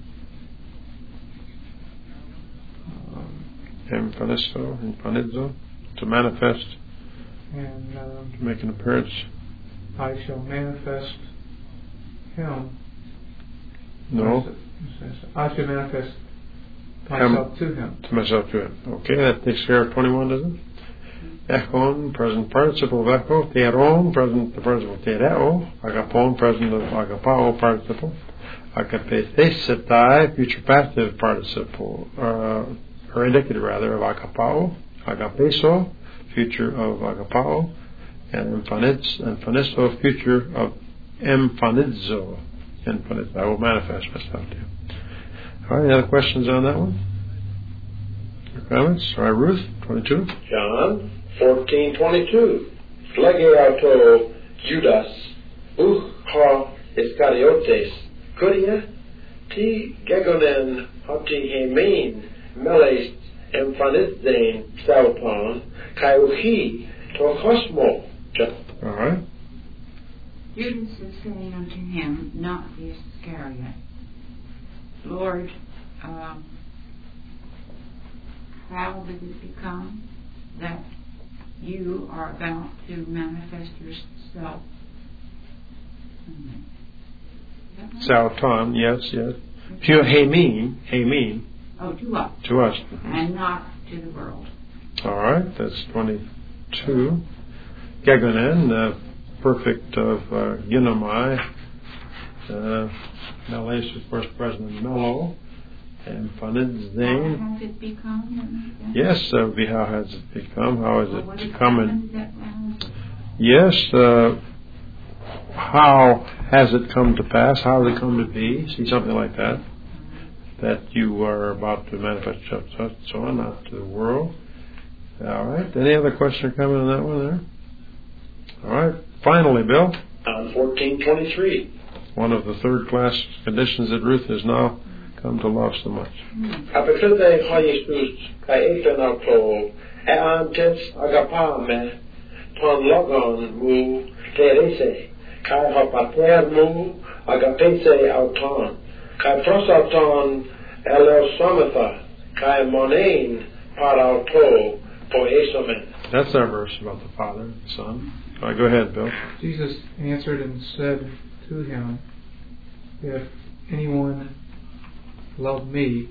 Emphanizo, to manifest, and to make an appearance. I shall manifest him. No. I shall manifest myself to him. To myself to him. Okay, that takes care of 21, doesn't it? Echon, present participle of echo. Theron, present participle of tereo. Agapon, present of agapao participle. Agapethesetai, future passive participle, or indicative rather, of agapao. Agapeso, future of agapao. And emphanizo, future of emphanizo. I will manifest myself to you. All right, any other questions on that one? Or comments? All right, Ruth, 22. John 14:22. Phlegeauto Judas, ha Iscariotes, Kuria, ti gegonen hoti hemin, meles emphanizdein salpon, kaiuchi to cosmo. All right. Judas is saying unto him, not the Iscariot, Lord, how did it become that you are about to manifest yourself? Salton, yes. Pure Hamin. Oh, to us. To us. And not to the world. All right, that's 22. Gegonen, perfect of Ginomai. Meles is first president Mello. And Fanizdain. How has it become? Yes, how has it become? How has it become? Yes, how has it come to pass? How has it come to be? See, something like that. That you are about to manifest yourself, so on, not to the world. All right. Any other question or comment on that one there? All right. Finally, Bill. On 14:23. One of the third class conditions that Ruth has now come to love so much. Apefede Jesus kai epenauto antes agapame ton logon mu terese kai hopater mu agapese auton kai prosauton eleosometha kai monein parauto poesomen. That's our verse about the Father and the Son. All right, go ahead, Bill. Jesus answered and said to him, if anyone love me,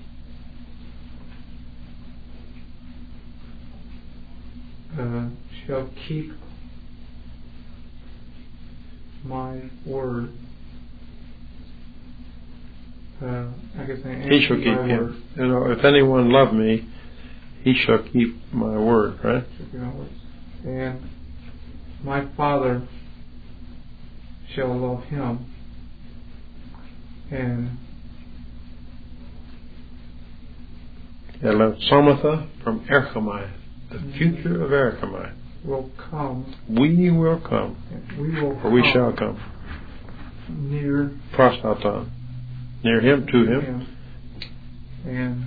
shall keep my word. He shall keep him. If anyone love me, he shall keep my word, right? And my Father shall love him, and Somatha from Erchomai, the future of Erchomai. Will come. We will come. Or we shall come. Near. Prosauton. Near him, to him. And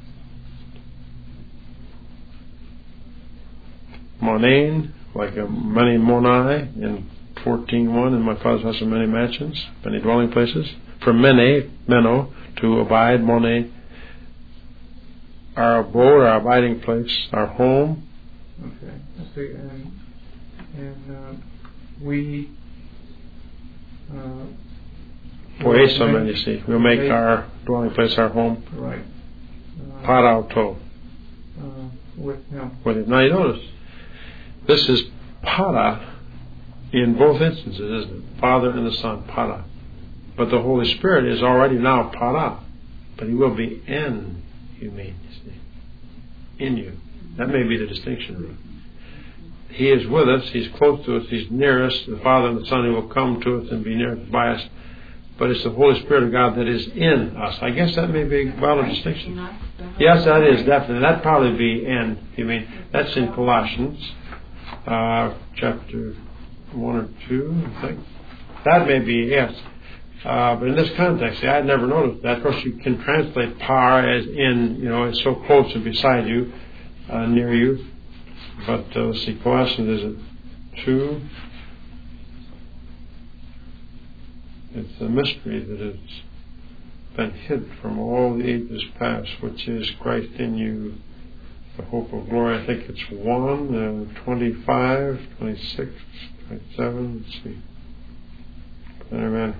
Monain, like a many monai in 14:1, in my Father's house are many mansions, many dwelling places. From meno, to abide, monain. Our abode, our abiding place, our home. Okay. Let's see. And we. Poesomen, you see. We'll make our dwelling place our home. Right. Parauto. With him. With him. Now you notice, this is para in both instances, isn't it? Father and the Son, para. But the Holy Spirit is already now para. But he will be en, you mean, you see. In you. That may be the distinction, Ruth. He is with us, he's close to us, he's near us, the Father and the Son, he will come to us and be near us by us. But it's the Holy Spirit of God that is in us. I guess that may be a valid distinction. Yes, that is definitely. That'd probably be in. You mean, that's in Colossians. chapter 1 or 2, I think. That may be yes. But in this context, see, I had never noticed that. Of course, you can translate par as in, it's so close and beside you, near you. But let's see, Colossians is it 2? It's a mystery that has been hid from all the ages past, which is Christ in you, the hope of glory. I think it's 1, 25, 26, 27, let's see. Amen.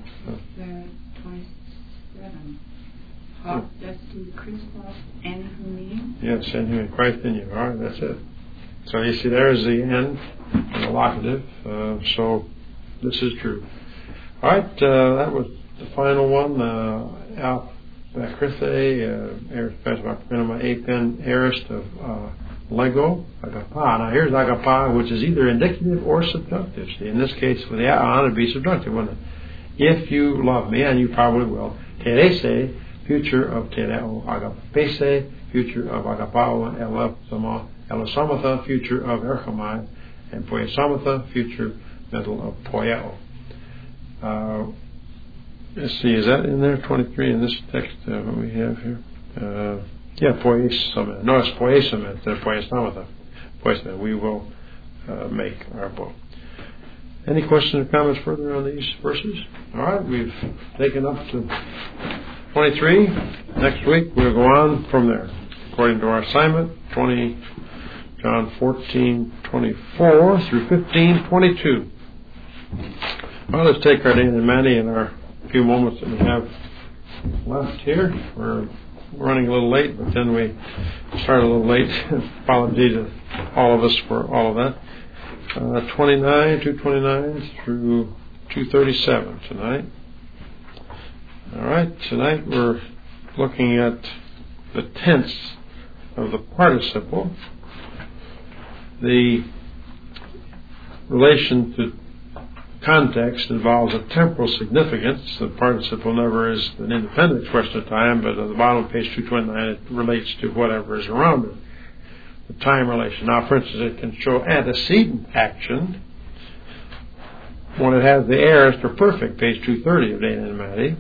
27. Hoc est Christos en me. Yes, in him, Christ in you. All right, that's it. So you see, there's the end, and the locative. So this is true. All right, that was the final one. Al Bakrithe, Aorist Pasma Apen, Aorist of Lego, Agapa. Now here's Agapa, which is either indicative or subjunctive. See, in this case, with the on, it'd be subjunctive, wouldn't it? If you love me, and you probably will, terese, future of tereo, agapese, future of agapao, elosomatha, future of erchomai, and poiesomatha, future middle of poieo. Let's see, is that in there, 23 in this text, what we have here? Poiesomet. No, it's poiesomet, poiesomatha. Poiesomet. We will make our book. Any questions or comments further on these verses? All right, we've taken up to 23. Next week we'll go on from there. According to our assignment, John 14:24 through 15:22. Well, let's take our Dan and Maddie in our few moments that we have left here. We're running a little late, but then we started a little late. Apology to all of us for all of that. 229 through 237 tonight. All right, tonight we're looking at the tense of the participle. The relation to context involves a temporal significance. The participle never is an independent expression of time, but at the bottom of page 229 it relates to whatever is around it. The time relation. Now, for instance, it can show antecedent action when it has the aorist or perfect, page 230 of Dana and Maddie.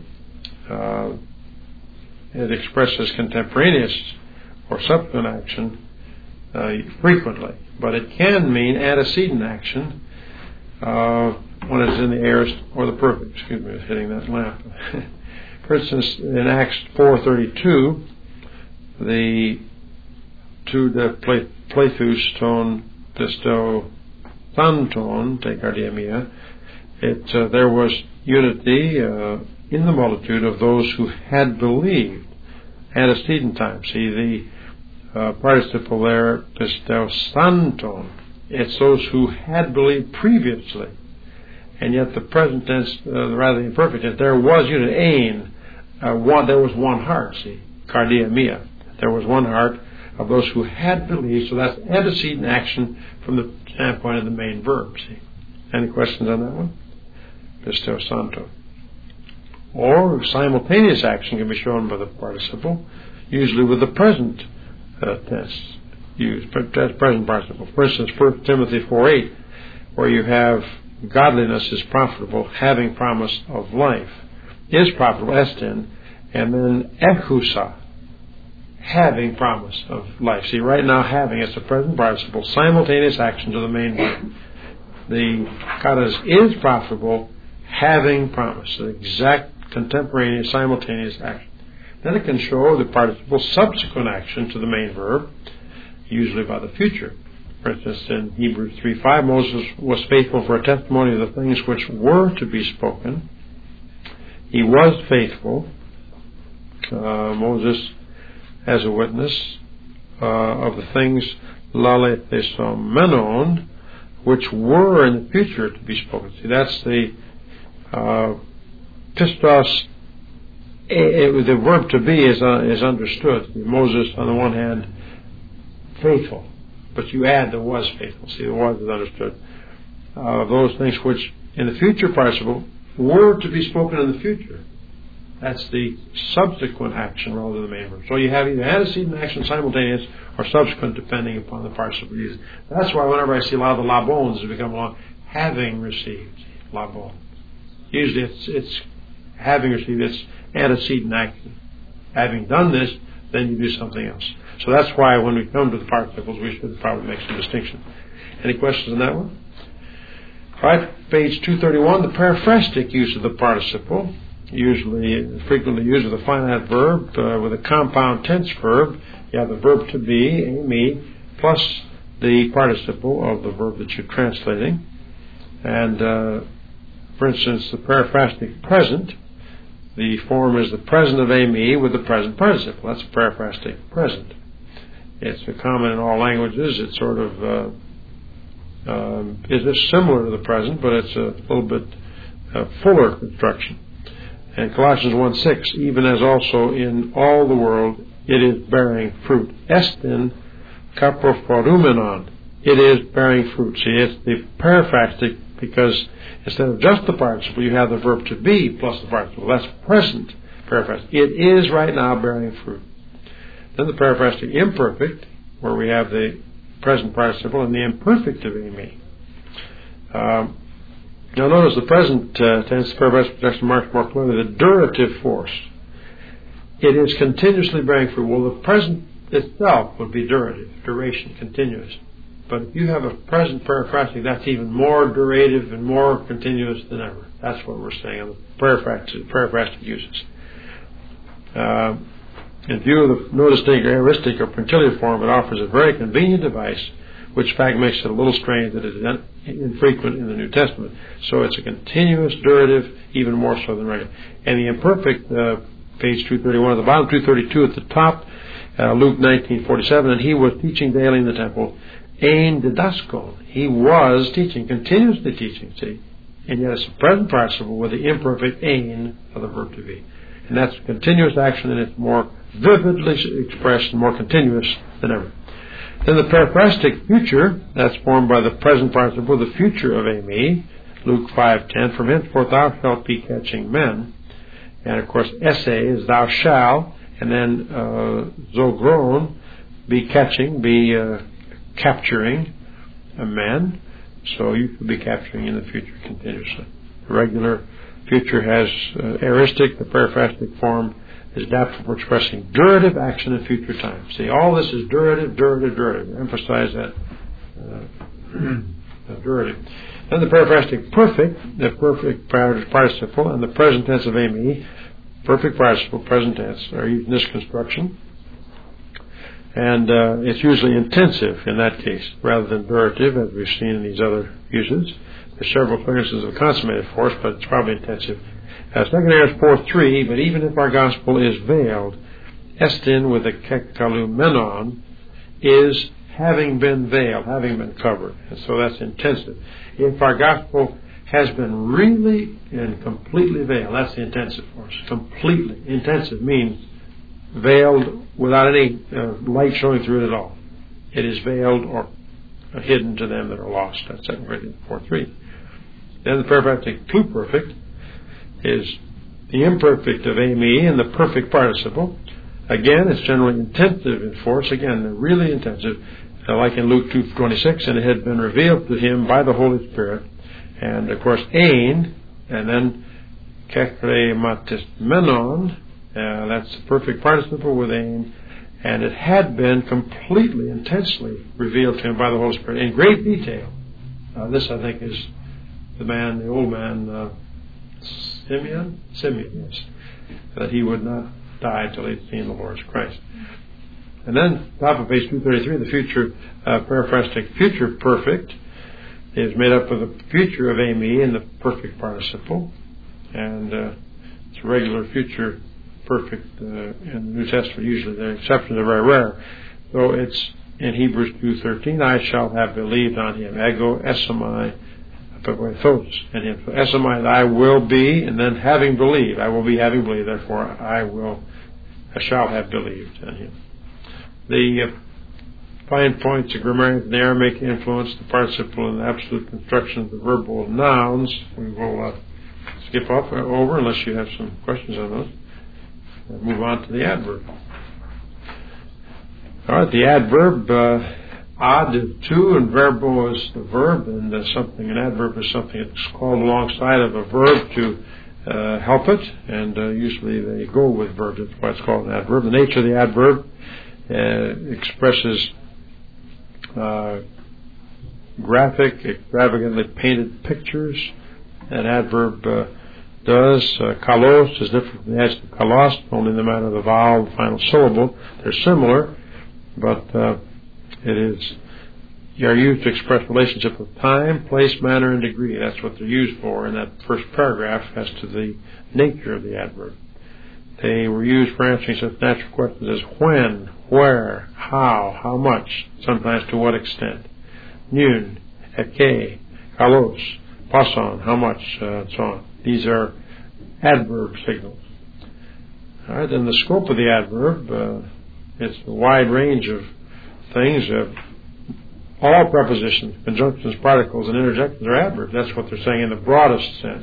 It expresses contemporaneous or subsequent action frequently, but it can mean antecedent action when it's in the aorist or the perfect. Excuse me, I was hitting that lamp. For instance, in Acts 4:32, the to the plethus ton pisto thanton, take ardiamia, there was unity in the multitude of those who had believed. Antecedent time. See, the participle there, pisto thanton, it's those who had believed previously. And yet the present tense, rather the imperfect tense, there was unity. There was one heart, see, cardiamia. There was one heart of those who had believed, so that's antecedent action from the standpoint of the main verb. See, any questions on that one? Pisto santo. Or simultaneous action can be shown by the participle, usually with the present tense used, present participle. For instance, 1 Timothy 4:8, where you have godliness is profitable, having promise of life, is profitable, estin, and then ekhusa, having promise of life. See, right now, having is the present participle, simultaneous action to the main verb. The katas is profitable, having promise, the exact contemporaneous, simultaneous action. Then it can show the participle subsequent action to the main verb, usually by the future. For instance, in Hebrews 3:5, Moses was faithful for a testimony of the things which were to be spoken. He was faithful. Moses as a witness of the things lalethesomenon, which were in the future to be spoken. See, that's the pistos. The verb to be is understood. Moses, on the one hand, faithful, but you add the was faithful. See, the was is understood. Those things which in the future participle were to be spoken in the future. That's the subsequent action rather than the main verb. So you have either antecedent action simultaneous or subsequent, depending upon the participle used. That's why whenever I see a lot of the la bones become along, having received, la bon. Usually it's having received, it's antecedent action. Having done this, then you do something else. So that's why when we come to the participles, we should probably make some distinction. Any questions on that one? All right, page 231, the periphrastic use of the participle, usually frequently used with a finite verb, with a compound tense verb. You have the verb to be, me, plus the participle of the verb that you're translating. And, for instance, the periphrastic present, the form is the present of me with the present participle. That's a periphrastic present. It's common in all languages. It's sort of it is similar to the present, but it's a little bit fuller construction. And Colossians 1:6, even as also in all the world it is bearing fruit. Estin kaprophoreumenon. It is bearing fruit. See, it's the periphrastic because instead of just the participle, you have the verb to be plus the participle. That's present periphrastic. It is right now bearing fruit. Then the periphrastic imperfect, where we have the present participle and the imperfect of me. Now notice the present tense, the periphrastic projection marks more clearly the durative force. It is continuously bearing fruit. Well, the present itself would be durative, duration, continuous. But if you have a present periphrastic, that's even more durative and more continuous than ever. That's what we're saying on the periphrastic uses. In view of the no distinct aoristic or punctiliar form, it offers a very convenient device, which in fact makes it a little strange that it is infrequent in the New Testament. So it's a continuous durative, even more so than regular. And the imperfect, page 231 at the bottom, 232 at the top, Luke 19:47, and he was teaching daily in the temple, ein didaskon. He was teaching, continuously teaching, see? And yet it's a present participle with the imperfect ein of the verb to be. And that's continuous action, and it's more vividly expressed and more continuous than ever. Then the periphrastic future, that's formed by the present participle, the future of me, Luke 5:10, from henceforth thou shalt be catching men. And of course, esse is thou shalt, and then zogron, be catching, be capturing a man. So you could be capturing in the future continuously. The regular future has aoristic, the periphrastic form is adapted for expressing durative action in future time. See, all this is durative, durative, durative. Emphasize that durative. Then the periphrastic perfect, the perfect participle, and the present tense of me, perfect participle, present tense, are used in this construction. And it's usually intensive in that case, rather than durative, as we've seen in these other uses. There's several appearances of consummated force, but it's probably intensive. 2 Ezra 4:3, but even if our gospel is veiled, estin with a kekalumenon is having been veiled, having been covered. And so that's intensive. If our gospel has been really and completely veiled, that's the intensive force. Completely. Intensive means veiled without any light showing through it at all. It is veiled or hidden to them that are lost. That's 2 Corinthians 4:3. Then the periphrastic pluperfect is the imperfect of me and the perfect participle. Again, it's generally intensive in force. Again, they're really intensive, like in Luke 2:26, and it had been revealed to him by the Holy Spirit. And of course, ein, and then kekrematismenon, that's the perfect participle with ein, and it had been completely, intensely revealed to him by the Holy Spirit in great detail. This, I think, is the old man, Simeon, yes, that he would not die until he'd seen the Lord's Christ. And then, top of page 233, the future periphrastic future perfect is made up of the future of me and the perfect participle, and it's regular future perfect in the New Testament. Usually, the exceptions are very rare. So it's in Hebrews 2:13, I shall have believed on him. Ego esomai. And him. So esomai, I will be, and then having believed, I will be having believed, therefore I shall have believed on him. The fine points of grammarians and the Aramaic influence, the participle and the absolute construction of the verbal nouns, we will skip over unless you have some questions on those. We'll move on to the adverb. All right, the adverb, ad is to, and verbo is the verb, and an adverb is something that's called alongside of a verb to help it, and usually they go with verbs. That's why it's called an adverb. The nature of the adverb expresses graphic, extravagantly painted pictures. An adverb does. Kalos is different from the adjective kalos, only in the matter of the vowel, the final syllable. They're similar, but are used to express relationship of time, place, manner, and degree. That's what they're used for in that first paragraph as to the nature of the adverb. They were used for answering such natural questions as when, where, how much, sometimes to what extent. Nun, eke, kalos, pason, how much, and so on. These are adverb signals. All right, then the scope of the adverb, it's a wide range of things. All prepositions, conjunctions, particles, and interjections are adverbs. That's what they're saying in the broadest sense.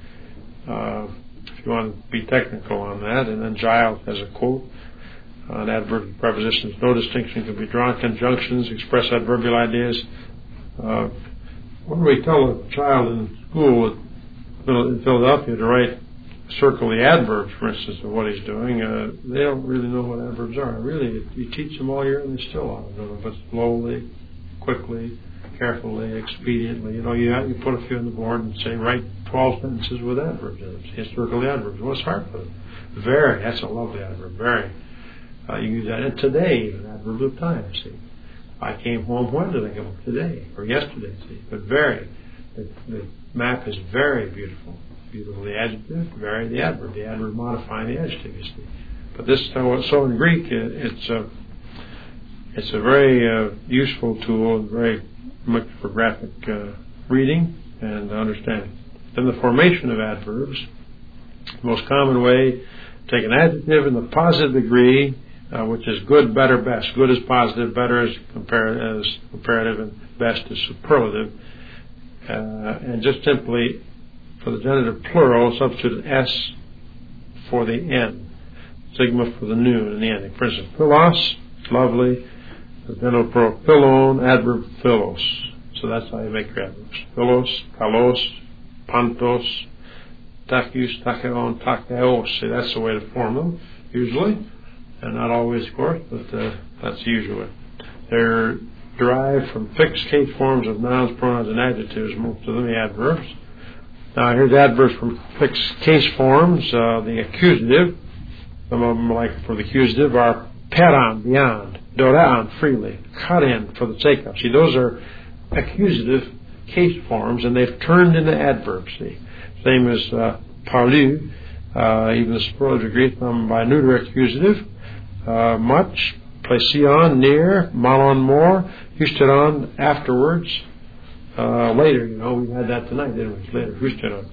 If you want to be technical on that, and then Giles has a quote on adverbs and prepositions. No distinction can be drawn. Conjunctions express adverbial ideas. When we tell a child in school in Philadelphia to circle the adverbs, for instance, of what he's doing, they don't really know what adverbs are. Really, you teach them all year and they still don't know, but slowly, quickly, carefully, expediently. You put a few on the board and say, write 12 sentences with adverbs in them. You circle the adverbs. Well, it's hard for them. Very, that's a lovely adverb. Very. You use that. And today, an adverb of time, see. I came home, when did I come home? Today, or yesterday, see. But very. The map is very beautiful. Beautiful, the adjective, very, the adverb modifying the adjective, you see. But this, so in Greek, it's a very useful tool, and very much for graphic reading and understanding. Then the formation of adverbs, the most common way, take an adjective in the positive degree, which is good, better, best. Good is positive, better is comparative, and best is superlative. And just simply, for the genitive plural, substitute an S for the N, sigma for the noon in the ending. For instance, philos, lovely. The genitive plural, philon, adverb philos. So that's how you make your adverbs. Philos, kalos, pantos, tachus, tacheon, tacheos. See, that's the way to form them, usually. And not always, of course, but that's usually. They're derived from fixed case forms of nouns, pronouns, and adjectives, most of them the adverbs. Now, here's adverbs from fixed case forms. The accusative, some of them, like for the accusative, are peran, beyond, doran, freely, karen, for the sake of. See, those are accusative case forms, and they've turned into adverbs, see. Same as parlu, even the superlative degree, some by neuter accusative, much, plesion, near, malon, more, husteron, afterwards, later, we had that tonight, didn't we? Later, husteron.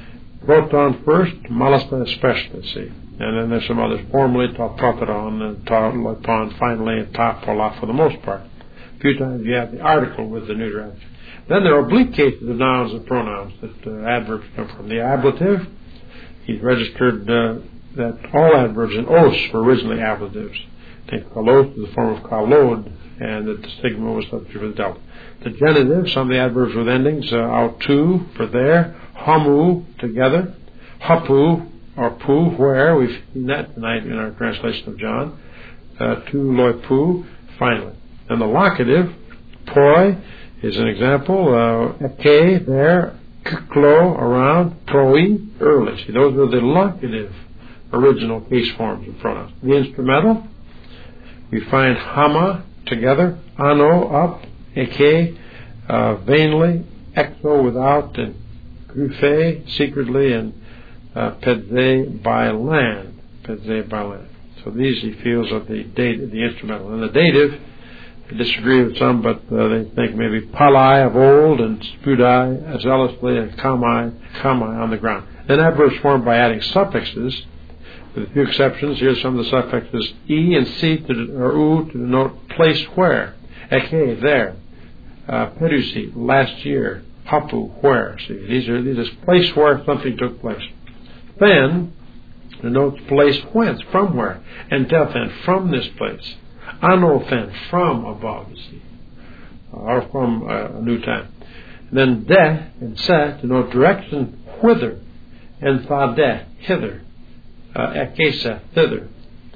Proton first, malaspa especially, see. And then there's some others, formally, ta proteron, and ta lopon, finally, and ta pola for the most part. A few times you have the article with the neuter adjective. Then there are oblique cases of nouns and pronouns that adverbs come from. The ablative, he's registered that all adverbs in os were originally ablatives. I think kalos is the form of kalod, and that the stigma was subject to the delta. The genitive, some of the adverbs with endings, autu, for there, hamu, together, hapu, or pu, where, we've seen that tonight in our translation of John, tu, loipu, finally. And the locative, poi, is an example, eke, there, kuklo, around, proi, early. See, those are the locative original case forms of pronouns. The instrumental, we find hama, together, ano, up, eke, vainly, exo, without, and grufe, secretly, and pedze, by land. Pedze, by land. So these he feels are the instrumental. And the dative, I disagree with some, but they think maybe palai of old, and spudai, zealously, and kamai on the ground. Then adverbs formed by adding suffixes, with a few exceptions. Here's some of the suffixes e and c or u to denote place where. Eke, there. Perusi, last year. Hapu, where. See, these are place where something took place. Then denotes place whence, from where. And telthen, from this place. Anophen, from above, you see, or from a new time. And then de and se denote direction, whither, and thade, hither, ekesa, thither.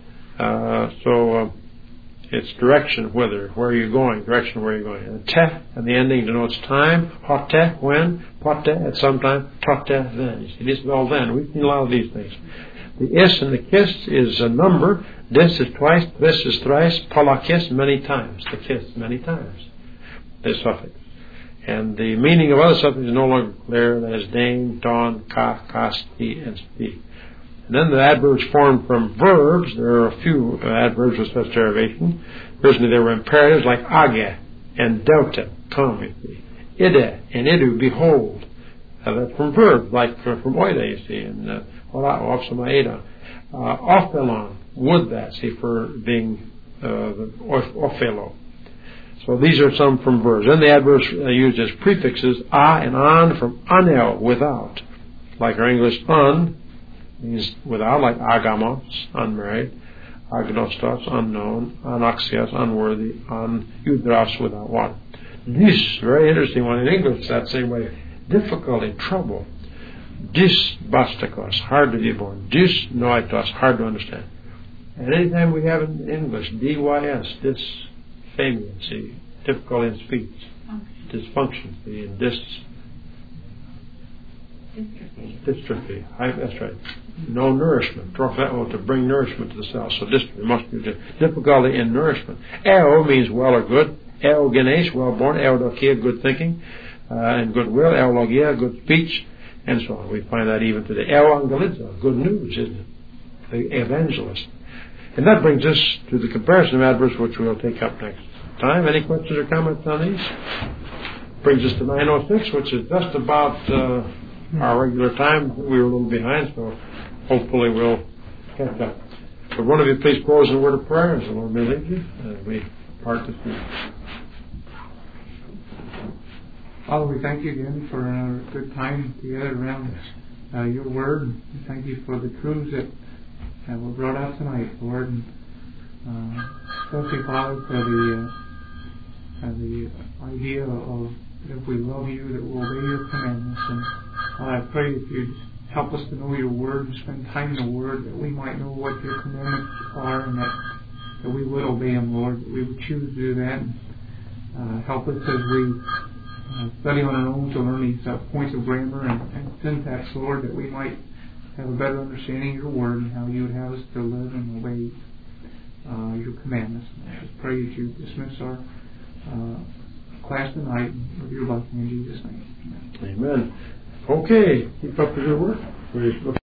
So it's direction, whither, where are you going, direction, where are you going. And te, and the ending denotes time, hote, when, pote, at some time, tote, then. You see, this is all then. We've seen a lot of these things. The is and the kiss is a number. This is twice, this is thrice, polakis, many times. The kiss, many times. The suffix. And the meaning of other suffixes is no longer clear. That is dane, don, ka, kasti, and sti. And then the adverbs formed from verbs. There are a few adverbs with such derivation. Originally they were imperatives like age and delta, come, you see. Ide and idu, behold. That's from verbs, like from oida, you see, and opsamaeda. Ophelon, would that, see, for being ophelo. So these are some from verbs. Then the adverbs used as prefixes, a and on, from anel, without. Like our English un means without, like agamos, unmarried, agnostos, unknown, anaxios, unworthy, eudros, without one. This, very interesting one in English, that same way. Difficulty, trouble. Dysbastikos, hard to be born. Dysnoitos, hard to understand. And anytime we have in English, dys, dysphemia, see, difficulty in speech, dysfunction, see, and dystrophy. That's right. No nourishment. To bring nourishment to the cell. So dystrophy must be difficulty in nourishment. Eo means well or good. Eogenes, well born. Eodokia, good thinking and goodwill. Eologia, good speech, and so on. We find that even today. Evangelizo, good news, isn't it? The evangelist. And that brings us to the comparison of adverbs, which we'll take up next time. Any questions or comments on these? Brings us to 9:06, which is just about our regular time. We were a little behind, so hopefully we'll catch up. Would one of you please close in a word of prayer as the Lord may lead you as we part this week. Father, we thank you again for a good time together around your word. We thank you for the truths that were brought out tonight, Lord. And especially, Father, for the idea of if we love you, that we'll obey your commandments. And I pray that you'd help us to know your word and spend time in the word, that we might know what your commandments are, and that we would obey them, Lord, that we would choose to do that. Help us as we study on our own to learn these points of grammar and syntax, Lord, that we might have a better understanding of your word and how you would have us to live and obey your commandments. I just pray that you dismiss our class tonight with your blessing in Jesus' name. Amen. Okay, keep up the good work.